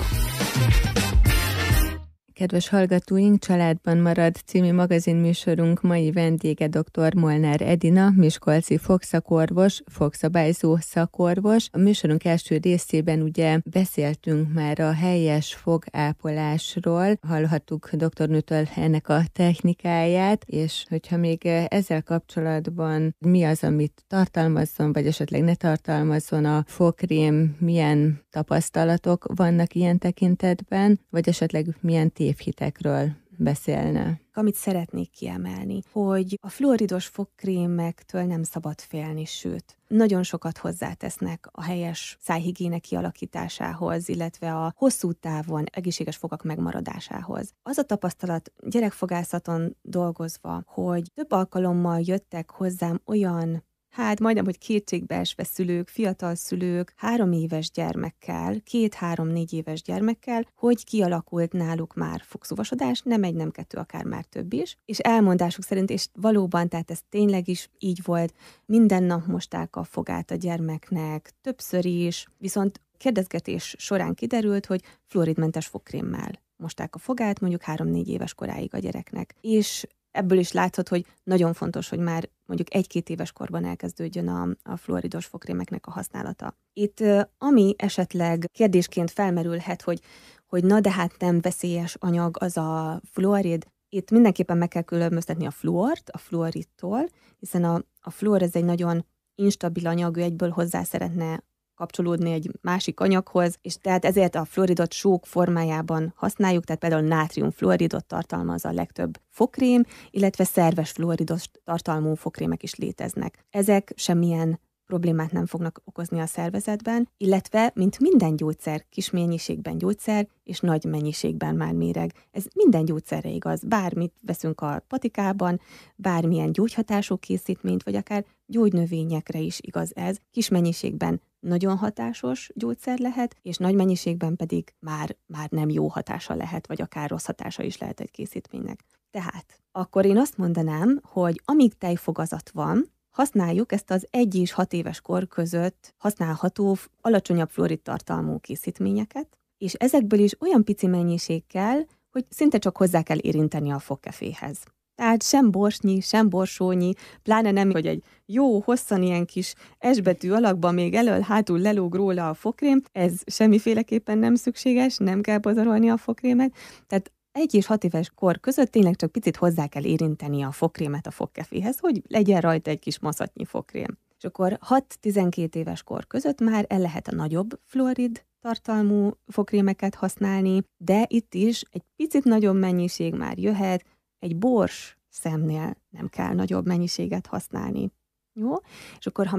Kedves hallgatóink, Családban marad című magazinműsorunk mai vendége dr. Molnár Edina, miskolci fogszakorvos, fogszabályzó szakorvos. A műsorunk első részében ugye beszéltünk már a helyes fogápolásról, hallhattuk doktornőtől ennek a technikáját, és hogyha még ezzel kapcsolatban mi az, amit tartalmazzon, vagy esetleg ne tartalmazzon a fogkrém, milyen tapasztalatok vannak ilyen tekintetben, vagy esetleg milyen tévhitekről beszélne. Amit szeretnék kiemelni, hogy a fluoridos fogkrémektől nem szabad félni, sőt, nagyon sokat hozzátesznek a helyes szájhigiéne kialakításához, illetve a hosszú távon egészséges fogak megmaradásához. Az a tapasztalat gyerekfogászaton dolgozva, hogy több alkalommal jöttek hozzám olyan, hát majdnem, hogy kétségbeesve szülők, fiatal szülők, három éves gyermekkel, két-három-négy éves gyermekkel, hogy kialakult náluk már fogszúvasodás, nem egy, nem kettő, akár már több is. És elmondásuk szerint, és valóban, tehát ez tényleg is így volt, minden nap mosták a fogát a gyermeknek, többször is, viszont kérdezgetés során kiderült, hogy fluoridmentes fogkrémmel mosták a fogát, mondjuk három-négy éves koráig a gyereknek. És ebből is látszhat, hogy nagyon fontos, hogy már mondjuk egy-két éves korban elkezdődjön a, a fluoridos fogkrémeknek a használata. Itt ami esetleg kérdésként felmerülhet, hogy, hogy na de hát nem veszélyes anyag az a fluorid, itt mindenképpen meg kell különböztetni a fluort a fluoridtól, hiszen a, a fluor ez egy nagyon instabil anyag, ő egyből hozzá szeretne kapcsolódni egy másik anyaghoz, és tehát ezért a fluoridot sók formájában használjuk, tehát például nátriumfluoridot tartalmaz a legtöbb fogkrém, illetve szerves fluoridos tartalmú fogkrémek is léteznek. Ezek semmilyen problémát nem fognak okozni a szervezetben, illetve, mint minden gyógyszer, kis mennyiségben gyógyszer, és nagy mennyiségben már méreg. Ez minden gyógyszerre igaz. Bármit veszünk a patikában, bármilyen gyógyhatású készítményt, vagy akár gyógynövényekre is igaz ez. Kis mennyiségben nagyon hatásos gyógyszer lehet, és nagy mennyiségben pedig már, már nem jó hatása lehet, vagy akár rossz hatása is lehet egy készítménynek. Tehát akkor én azt mondanám, hogy amíg tejfogazat van, használjuk ezt az egy és hat éves kor között használható alacsonyabb fluorid tartalmú készítményeket, és ezekből is olyan pici mennyiség kell, hogy szinte csak hozzá kell érinteni a fogkeféhez. Tehát sem borsnyi, sem borsónyi, pláne nem, hogy egy jó, hosszan ilyen kis S-betű alakban még elől-hátul lelóg róla a fogkrém, ez semmiféleképpen nem szükséges, nem kell pazarolni a fogkrémet. Tehát egy és hat éves kor között tényleg csak picit hozzá kell érinteni a fogkrémet a fogkeféhez, hogy legyen rajta egy kis maszatnyi fogkrém. És akkor hat-tizenkét éves kor között már el lehet a nagyobb fluorid tartalmú fogkrémeket használni, de itt is egy picit nagyobb mennyiség már jöhet, egy bors szemnél nem kell nagyobb mennyiséget használni. Jó? És akkor, ha már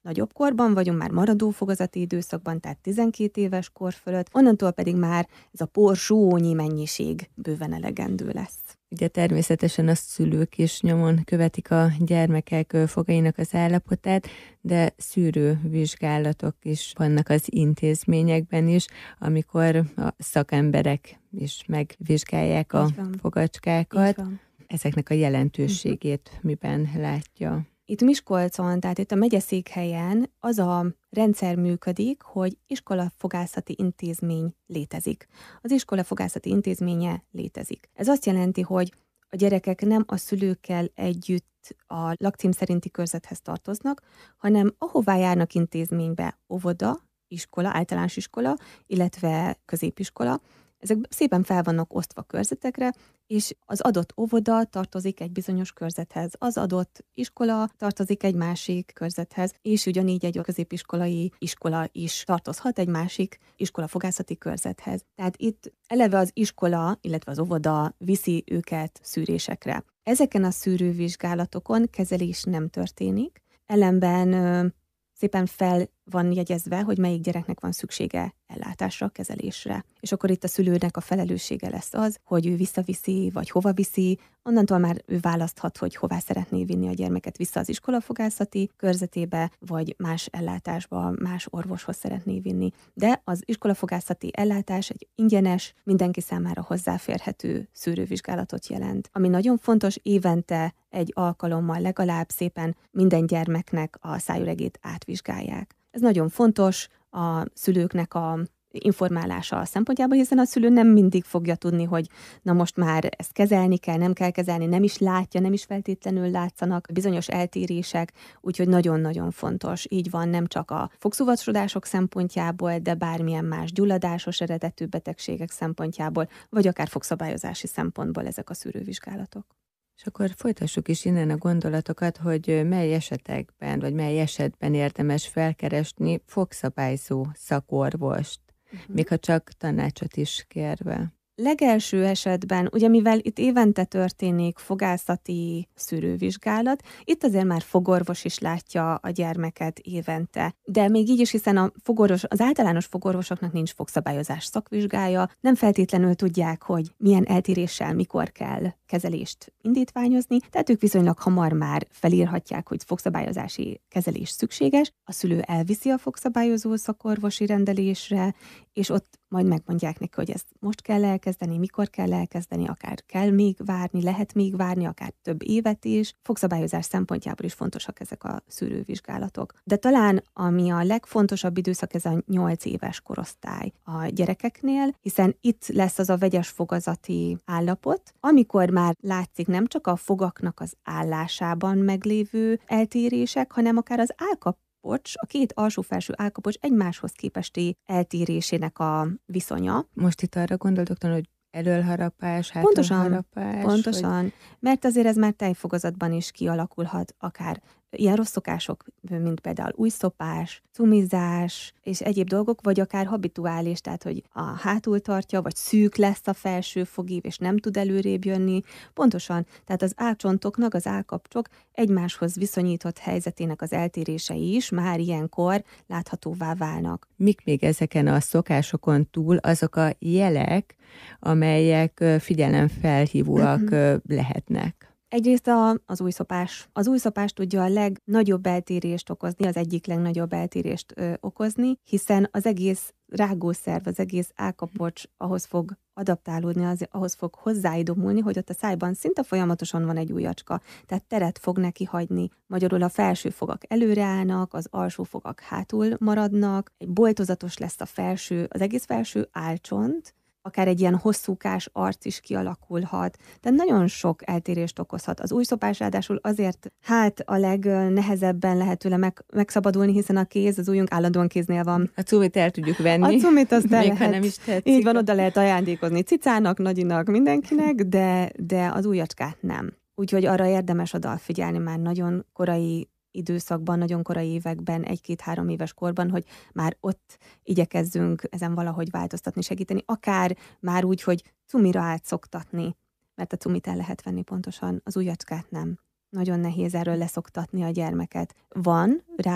nagyobb korban vagyunk, már maradó fogazati időszakban, tehát tizenkét éves kor fölött, onnantól pedig már ez a porsónyi mennyiség bőven elegendő lesz. Ugye természetesen a szülők is nyomon követik a gyermekek fogainak az állapotát, de szűrővizsgálatok is vannak az intézményekben is, amikor a szakemberek is megvizsgálják a fogacskákat. Ezeknek a jelentőségét uh-huh. miben látja? Itt Miskolcon, tehát itt a megyeszékhelyen az a rendszer működik, hogy iskolafogászati intézmény létezik. Az iskolafogászati intézménye létezik. Ez azt jelenti, hogy a gyerekek nem a szülőkkel együtt a lakcím szerinti körzethez tartoznak, hanem ahová járnak intézménybe, óvoda, iskola, általános iskola, illetve középiskola, ezek szépen fel vannak osztva körzetekre, és az adott óvoda tartozik egy bizonyos körzethez, az adott iskola tartozik egy másik körzethez, és ugyanígy egy középiskolai iskola is tartozhat egy másik iskolafogászati körzethez. Tehát itt eleve az iskola, illetve az óvoda viszi őket szűrésekre. Ezeken a szűrővizsgálatokon kezelés nem történik, ellenben szépen fel van jegyezve, hogy melyik gyereknek van szüksége ellátásra, kezelésre. És akkor itt a szülőnek a felelőssége lesz az, hogy ő visszaviszi, vagy hova viszi, onnantól már ő választhat, hogy hová szeretné vinni a gyermeket vissza az iskolafogászati körzetébe, vagy más ellátásba, más orvoshoz szeretné vinni. De az iskolafogászati ellátás egy ingyenes, mindenki számára hozzáférhető szűrővizsgálatot jelent. Ami nagyon fontos, évente egy alkalommal legalább szépen minden gyermeknek a szájüregét átvizsgálják. Ez nagyon fontos a szülőknek a informálása szempontjából, hiszen a szülő nem mindig fogja tudni, hogy na most már ezt kezelni kell, nem kell kezelni, nem is látja, nem is feltétlenül látszanak bizonyos eltérések, úgyhogy nagyon-nagyon fontos. Így van nem csak a fogszúvasodások szempontjából, de bármilyen más gyulladásos eredetű betegségek szempontjából, vagy akár fogszabályozási szempontból ezek a szűrővizsgálatok. És akkor folytassuk is innen a gondolatokat, hogy mely esetekben, vagy mely esetben érdemes felkeresni fogszabályzó szakorvost, uh-huh. még ha csak tanácsot is kérve. Legelső esetben, ugye mivel itt évente történik fogászati szűrővizsgálat, itt azért már fogorvos is látja a gyermeket évente. De még így is, hiszen a fogorvos, az általános fogorvosoknak nincs fogszabályozás szakvizsgája, nem feltétlenül tudják, hogy milyen eltéréssel mikor kell kezelést indítványozni, tehát ők viszonylag hamar már felírhatják, hogy fogszabályozási kezelés szükséges, a szülő elviszi a fogszabályozó szakorvosi rendelésre, és ott majd megmondják neki, hogy ezt most kell elkezdeni, mikor kell elkezdeni, akár kell még várni, lehet még várni, akár több évet is. Fogszabályozás szempontjából is fontosak ezek a szűrővizsgálatok. De talán ami a legfontosabb időszak, ez a nyolc éves korosztály a gyerekeknél, hiszen itt lesz az a vegyes fogazati állapot, amikor már látszik nem csak a fogaknak az állásában meglévő eltérések, hanem akár az állkap Pocs, a két alsó-felső állkapocs egymáshoz képesti eltérésének a viszonya. Most itt arra gondoltok, hogy elölharapás, hátulharapás? Pontosan, vagy... mert azért ez már tejfogazatban is kialakulhat, akár ilyen rossz szokások, mint például újszopás, cumizás és egyéb dolgok, vagy akár habituális, tehát hogy a hátul tartja, vagy szűk lesz a felső fogív, és nem tud előrébb jönni. Pontosan, tehát az állcsontoknak, az állkapcsok egymáshoz viszonyított helyzetének az eltérései is már ilyenkor láthatóvá válnak. Mik még ezeken a szokásokon túl azok a jelek, amelyek figyelemfelhívóak uh-huh. lehetnek? Egyrészt a, az újszopás. Az újszopás tudja a legnagyobb eltérést okozni, az egyik legnagyobb eltérést ö, okozni, hiszen az egész rágószerv, az egész állkapocs ahhoz fog adaptálódni, az, ahhoz fog hozzáidomulni, hogy ott a szájban szinte folyamatosan van egy ujjacska, tehát teret fog neki hagyni. Magyarul a felső fogak előreállnak, az alsó fogak hátul maradnak, egy boltozatos lesz a felső, az egész felső állcsont, akár egy ilyen hosszúkás arc is kialakulhat, tehát nagyon sok eltérést okozhat. Az újszopás ráadásul azért hát a legnehezebben lehet tőle meg, megszabadulni, hiszen a kéz, az ujjunk állandóan kéznél van. A cumit el tudjuk venni. A cumit azt el még lehet. Ha nem is tetszik. Így van, oda lehet ajándékozni cicának, nagyinak, mindenkinek, de, de az ujjacskát nem. Úgyhogy arra érdemes odafigyelni már nagyon korai időszakban, nagyon korai években, egy-két-három éves korban, hogy már ott igyekezzünk ezen valahogy változtatni, segíteni, akár már úgy, hogy cumira átszoktatni, mert a cumit el lehet venni pontosan, az ujjacskát nem. Nagyon nehéz erről leszoktatni a gyermeket. Van rá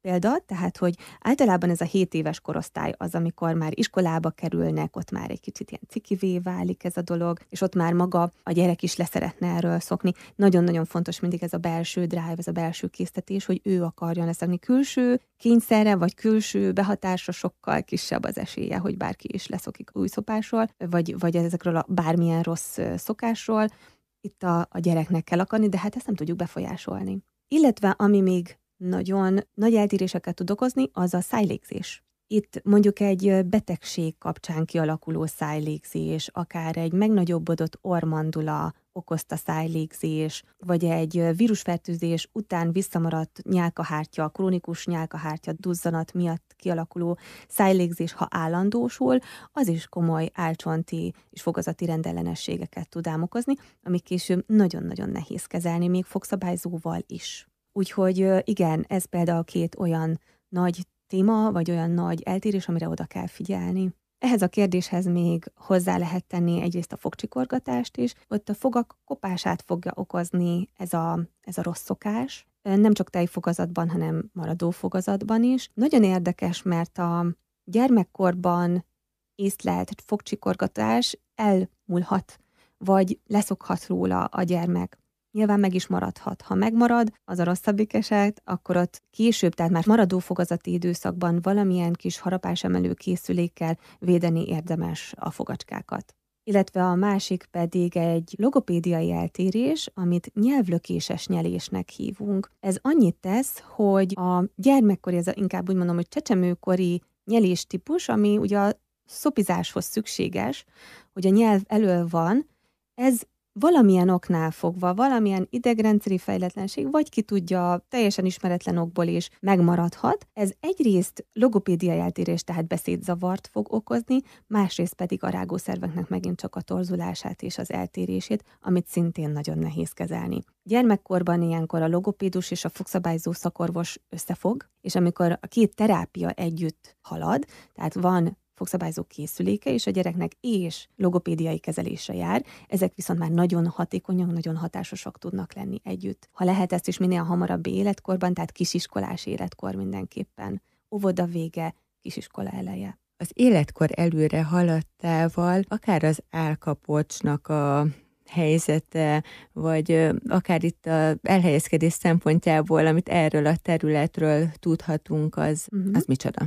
példa, tehát, hogy általában ez a hét éves korosztály az, amikor már iskolába kerülnek, ott már egy kicsit ilyen cikivé válik ez a dolog, és ott már maga a gyerek is leszeretne erről szokni. Nagyon-nagyon fontos mindig ez a belső drive, ez a belső késztetés, hogy ő akarjon leszokni. Külső kényszerre, vagy külső behatásra sokkal kisebb az esélye, hogy bárki is leszokik új szopásról, vagy, vagy ezekről a bármilyen rossz szokásról. Itt a, a gyereknek kell akarni, de hát ezt nem tudjuk befolyásolni. Illetve ami még nagyon nagy eltéréseket tud okozni, az a szájlégzés. Itt mondjuk egy betegség kapcsán kialakuló szájlégzés, akár egy megnagyobbodott orrmandula okozta szájlégzés, vagy egy vírusfertőzés után visszamaradt nyálkahártya, krónikus nyálkahártya duzzanat miatt kialakuló szájlégzés, ha állandósul, az is komoly álcsonti és fogazati rendellenességeket tud ám okozni, ami később nagyon-nagyon nehéz kezelni, még fogszabályzóval is. Úgyhogy igen, ez például két olyan nagy téma, vagy olyan nagy eltérés, amire oda kell figyelni. Ehhez a kérdéshez még hozzá lehet tenni egyrészt a fogcsikorgatást is, ott a fogak kopását fogja okozni ez a, ez a rossz szokás, nem csak tejfogazatban, hanem maradó fogazatban is. Nagyon érdekes, mert a gyermekkorban észlelt fogcsikorgatás elmúlhat, vagy leszokhat róla a gyermek. Nyilván meg is maradhat. Ha megmarad, az a rosszabbik eset, akkor ott később, tehát már maradó fogazati időszakban valamilyen kis harapásemelő készülékkel védeni érdemes a fogacskákat. Illetve a másik pedig egy logopédiai eltérés, amit nyelvlökéses nyelésnek hívunk. Ez annyit tesz, hogy a gyermekkori, ez inkább úgy mondom, hogy csecsemőkori nyeléstípus, ami ugye a szopizáshoz szükséges, hogy a nyelv elől van, ez valamilyen oknál fogva, valamilyen idegrendszeri fejletlenség, vagy ki tudja, teljesen ismeretlen okból is megmaradhat. Ez egyrészt logopédiai eltérés, tehát beszédzavart fog okozni, másrészt pedig a rágószerveknek megint csak a torzulását és az eltérését, amit szintén nagyon nehéz kezelni. Gyermekkorban ilyenkor a logopédus és a fogszabályzó szakorvos összefog, és amikor a két terápia együtt halad, tehát van fogszabályzó készüléke, és a gyereknek és logopédiai kezelésre jár, ezek viszont már nagyon hatékonyak, nagyon hatásosak tudnak lenni együtt. Ha lehet, ezt is minél hamarabb életkorban, tehát kisiskolás életkor mindenképpen. Óvoda vége, kisiskola eleje. Az életkor előre haladtával, akár az állkapocsnak a helyzete, vagy akár itt az elhelyezkedés szempontjából, amit erről a területről tudhatunk, az, uh-huh. az micsoda?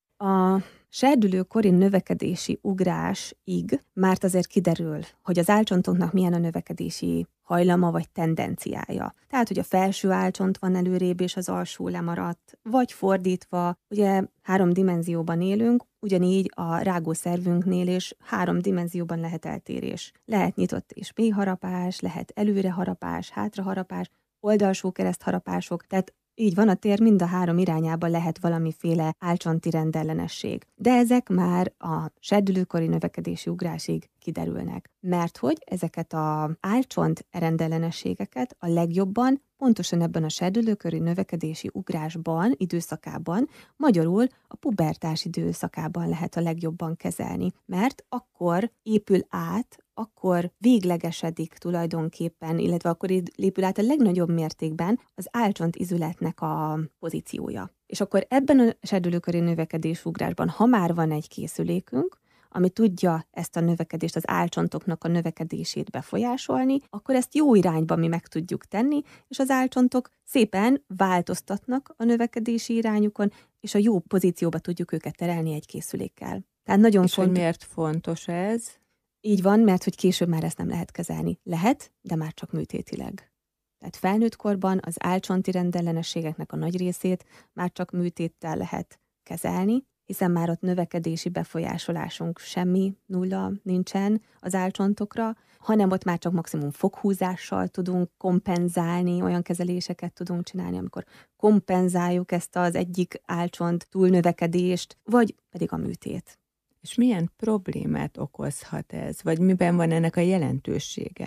A serdülőkori növekedési ugrásig már azért kiderül, hogy az álcsontoknak milyen a növekedési hajlama vagy tendenciája. Tehát, hogy a felső álcsont van előrébb, és az alsó lemaradt, vagy fordítva, ugye három dimenzióban élünk, ugyanígy a rágószervünknél is három dimenzióban lehet eltérés. Lehet nyitott és mély harapás, lehet előre harapás, hátra harapás, oldalsó kereszt harapások, tehát így van, a tér mind a három irányában lehet valamiféle álcsonti rendellenesség. De ezek már a serdülőkori növekedési ugrásig kiderülnek. Mert hogy ezeket az álcsont rendellenességeket a legjobban pontosan ebben a serdülőkori növekedési ugrásban, időszakában, magyarul a pubertás időszakában lehet a legjobban kezelni. Mert akkor épül át, akkor véglegesedik tulajdonképpen, illetve akkor lépül át a legnagyobb mértékben az álcsont izületnek a pozíciója. És akkor ebben a serdülőkori növekedés ugrásban, ha már van egy készülékünk, ami tudja ezt a növekedést, az álcsontoknak a növekedését befolyásolni, akkor ezt jó irányba mi meg tudjuk tenni, és az álcsontok szépen változtatnak a növekedési irányukon, és a jó pozícióba tudjuk őket terelni egy készülékkel. Tehát nagyon és font... hogy miért fontos ez? Így van, mert hogy később már ezt nem lehet kezelni. Lehet, de már csak műtétileg. Tehát felnőtt korban az álcsonti rendellenességeknek a nagy részét már csak műtéttel lehet kezelni, hiszen már ott növekedési befolyásolásunk semmi, nulla nincsen az álcsontokra, hanem ott már csak maximum foghúzással tudunk kompenzálni, olyan kezeléseket tudunk csinálni, amikor kompenzáljuk ezt az egyik álcsont túlnövekedést, vagy pedig a műtét. És milyen problémát okozhat ez? Vagy miben van ennek a jelentősége?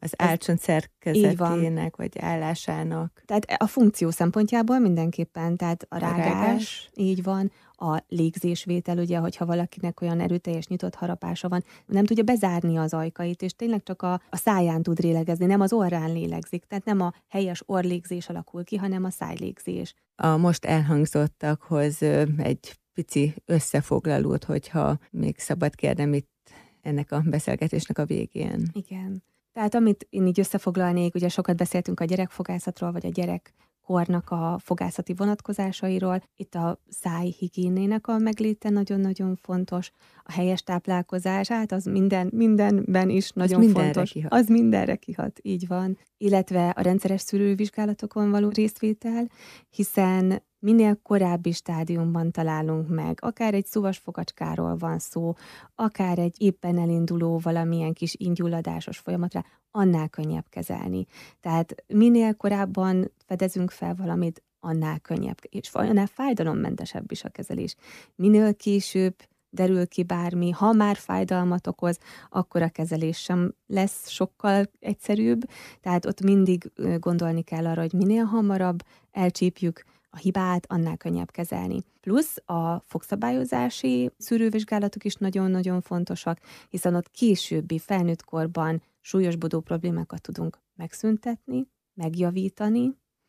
az álcsont szerkezetének, vagy állásának. Tehát a funkció szempontjából mindenképpen, tehát a rágás, a rágás. Így van, a légzésvétel, ugye, hogyha valakinek olyan erőteljes nyitott harapása van, nem tudja bezárni az ajkait, és tényleg csak a, a száján tud lélegezni, nem az orrán lélegzik, tehát nem a helyes orrlégzés alakul ki, hanem a szájlégzés. A most elhangzottakhoz egy pici összefoglalót, hogyha még szabad kérnem itt ennek a beszélgetésnek a végén. Igen. Tehát amit én így összefoglalnék, ugye sokat beszéltünk a gyerekfogászatról, vagy a gyerekkornak a fogászati vonatkozásairól. Itt a szájhigiénének a megléte nagyon-nagyon fontos. A helyes táplálkozás, hát az minden, mindenben is nagyon az fontos. Kihat. Az mindenre kihat, így van. Illetve a rendszeres szűrővizsgálatokon való részvétel, hiszen minél korábbi stádiumban találunk meg, akár egy szúvas fogacskáról van szó, akár egy éppen elinduló valamilyen kis ingyulladásos folyamatra, annál könnyebb kezelni. Tehát minél korábban fedezünk fel valamit, annál könnyebb, és annál fájdalommentesebb is a kezelés. Minél később derül ki bármi, ha már fájdalmat okoz, akkor a kezelés sem lesz sokkal egyszerűbb, tehát ott mindig gondolni kell arra, hogy minél hamarabb elcsípjük a hibát, annál könnyebb kezelni. Plusz a fogszabályozási szűrővizsgálatok is nagyon-nagyon fontosak, hiszen ott későbbi felnőtt korban súlyosbodó problémákat tudunk megszüntetni, megjavítani,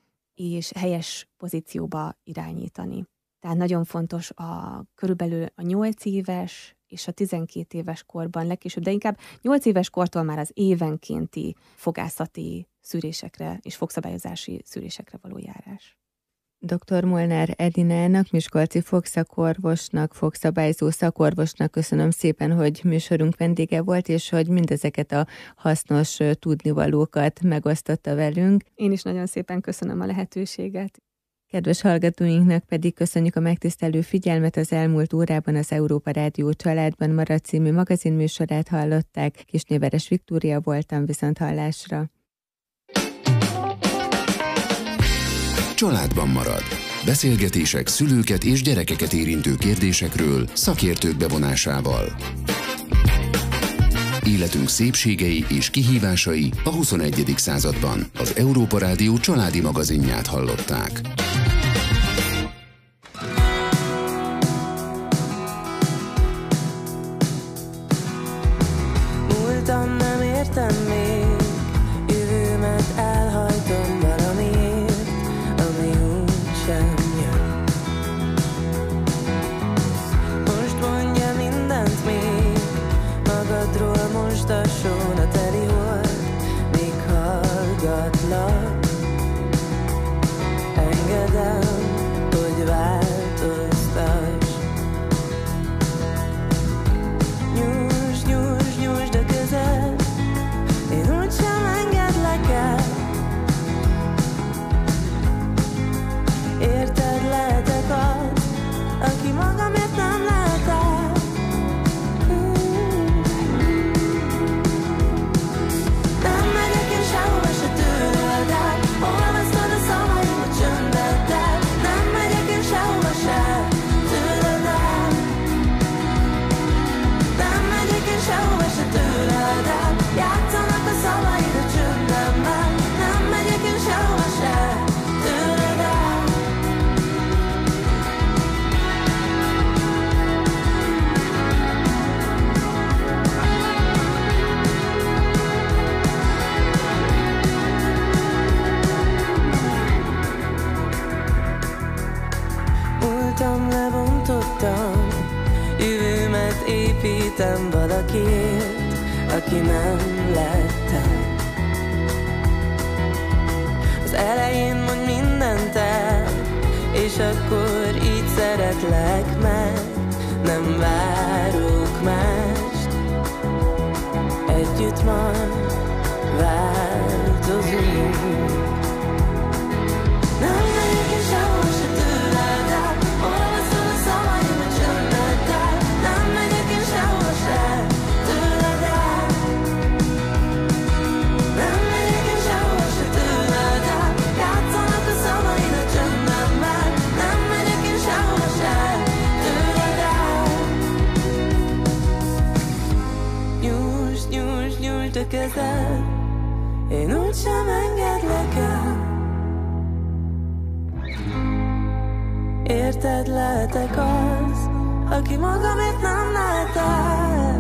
és helyes pozícióba irányítani. Tehát nagyon fontos a körülbelül a nyolc éves és a tizenkét éves korban legkésőbb, de inkább nyolc éves kortól már az évenkénti fogászati szűrésekre és fogszabályozási szűrésekre való járás. doktor Molnár Edinának, miskolci fogszakorvosnak, fogszabályzó szakorvosnak köszönöm szépen, hogy műsorunk vendége volt, és hogy mindezeket a hasznos tudnivalókat megosztotta velünk. Én is nagyon szépen köszönöm a lehetőséget. Kedves hallgatóinknak pedig köszönjük a megtisztelő figyelmet. Az elmúlt órában az Európa Rádió Családban marad című magazinműsorát hallották. Kisnéveres Viktória voltam, viszont hallásra. Családban marad. Beszélgetések szülőket és gyerekeket érintő kérdésekről szakértők bevonásával. Életünk szépségei és kihívásai a huszonegyedik században. Az Európa Rádió családi magazinját hallották. Múltam nem értem még, jövőmet elhajtom valamiért, ami úgysem jön. Most mondja mindent még, magadról mosdasson a teli hold, még hallgatlak. Engedem, hogy változtass. Nyújts, nyújts, nyújtsd a kezed, én úgysem engedlek el. Érted, lehetek az, aki magamért nem lehet el. Nem megyek én sehova se tőled el, olvasztod a szavaim a csöndeddel. Nem megyek én sehova se tőled el. Nem megyek én sehova se tőled el, játszanak a szavaid a csöndemmel. Nem megyek én sehova se tőled el. Múltam, levontottam, jövőmet építem valakiért, aki nem lettem. Az elején mond mindent el, és akkor így szeretlek meg, nem várok mást. Együtt majd változunk. Nem megyek én sehova se tőled el, olvaszol a szavaim a csöndeddel. Nem megyek én sehova se tőled el. Nem megyek én sehova se tőled el, játszanak a szavaid a csöndemmel. Nem megyek én sehova se tőled el. Nyújtsd, nyújtsd, nyújtsd a kezed, lehetek az, aki magamért nem lehetek.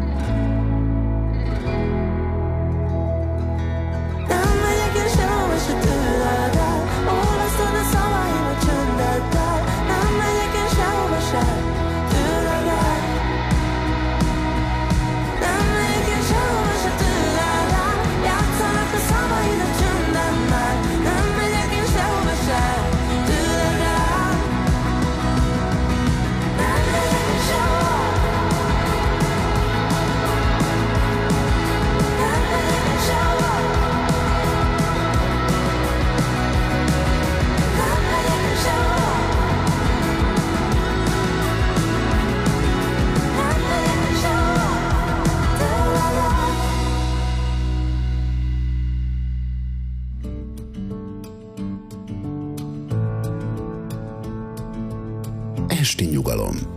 Nem megyek én sehova se tőled el, olvasztod a szavaim a csöndeddel. Nem megyek én sehova se tőled el. Nem megyek én sehova se tőled el, játszanak a szavaid a csöndemmel. Nem megyek én sehova se tőled el. Nem megyek én sehova. Nem megyek én sehova. Nem megyek én sehova. Nem megyek én sehova tőled el. Esti nyugalom.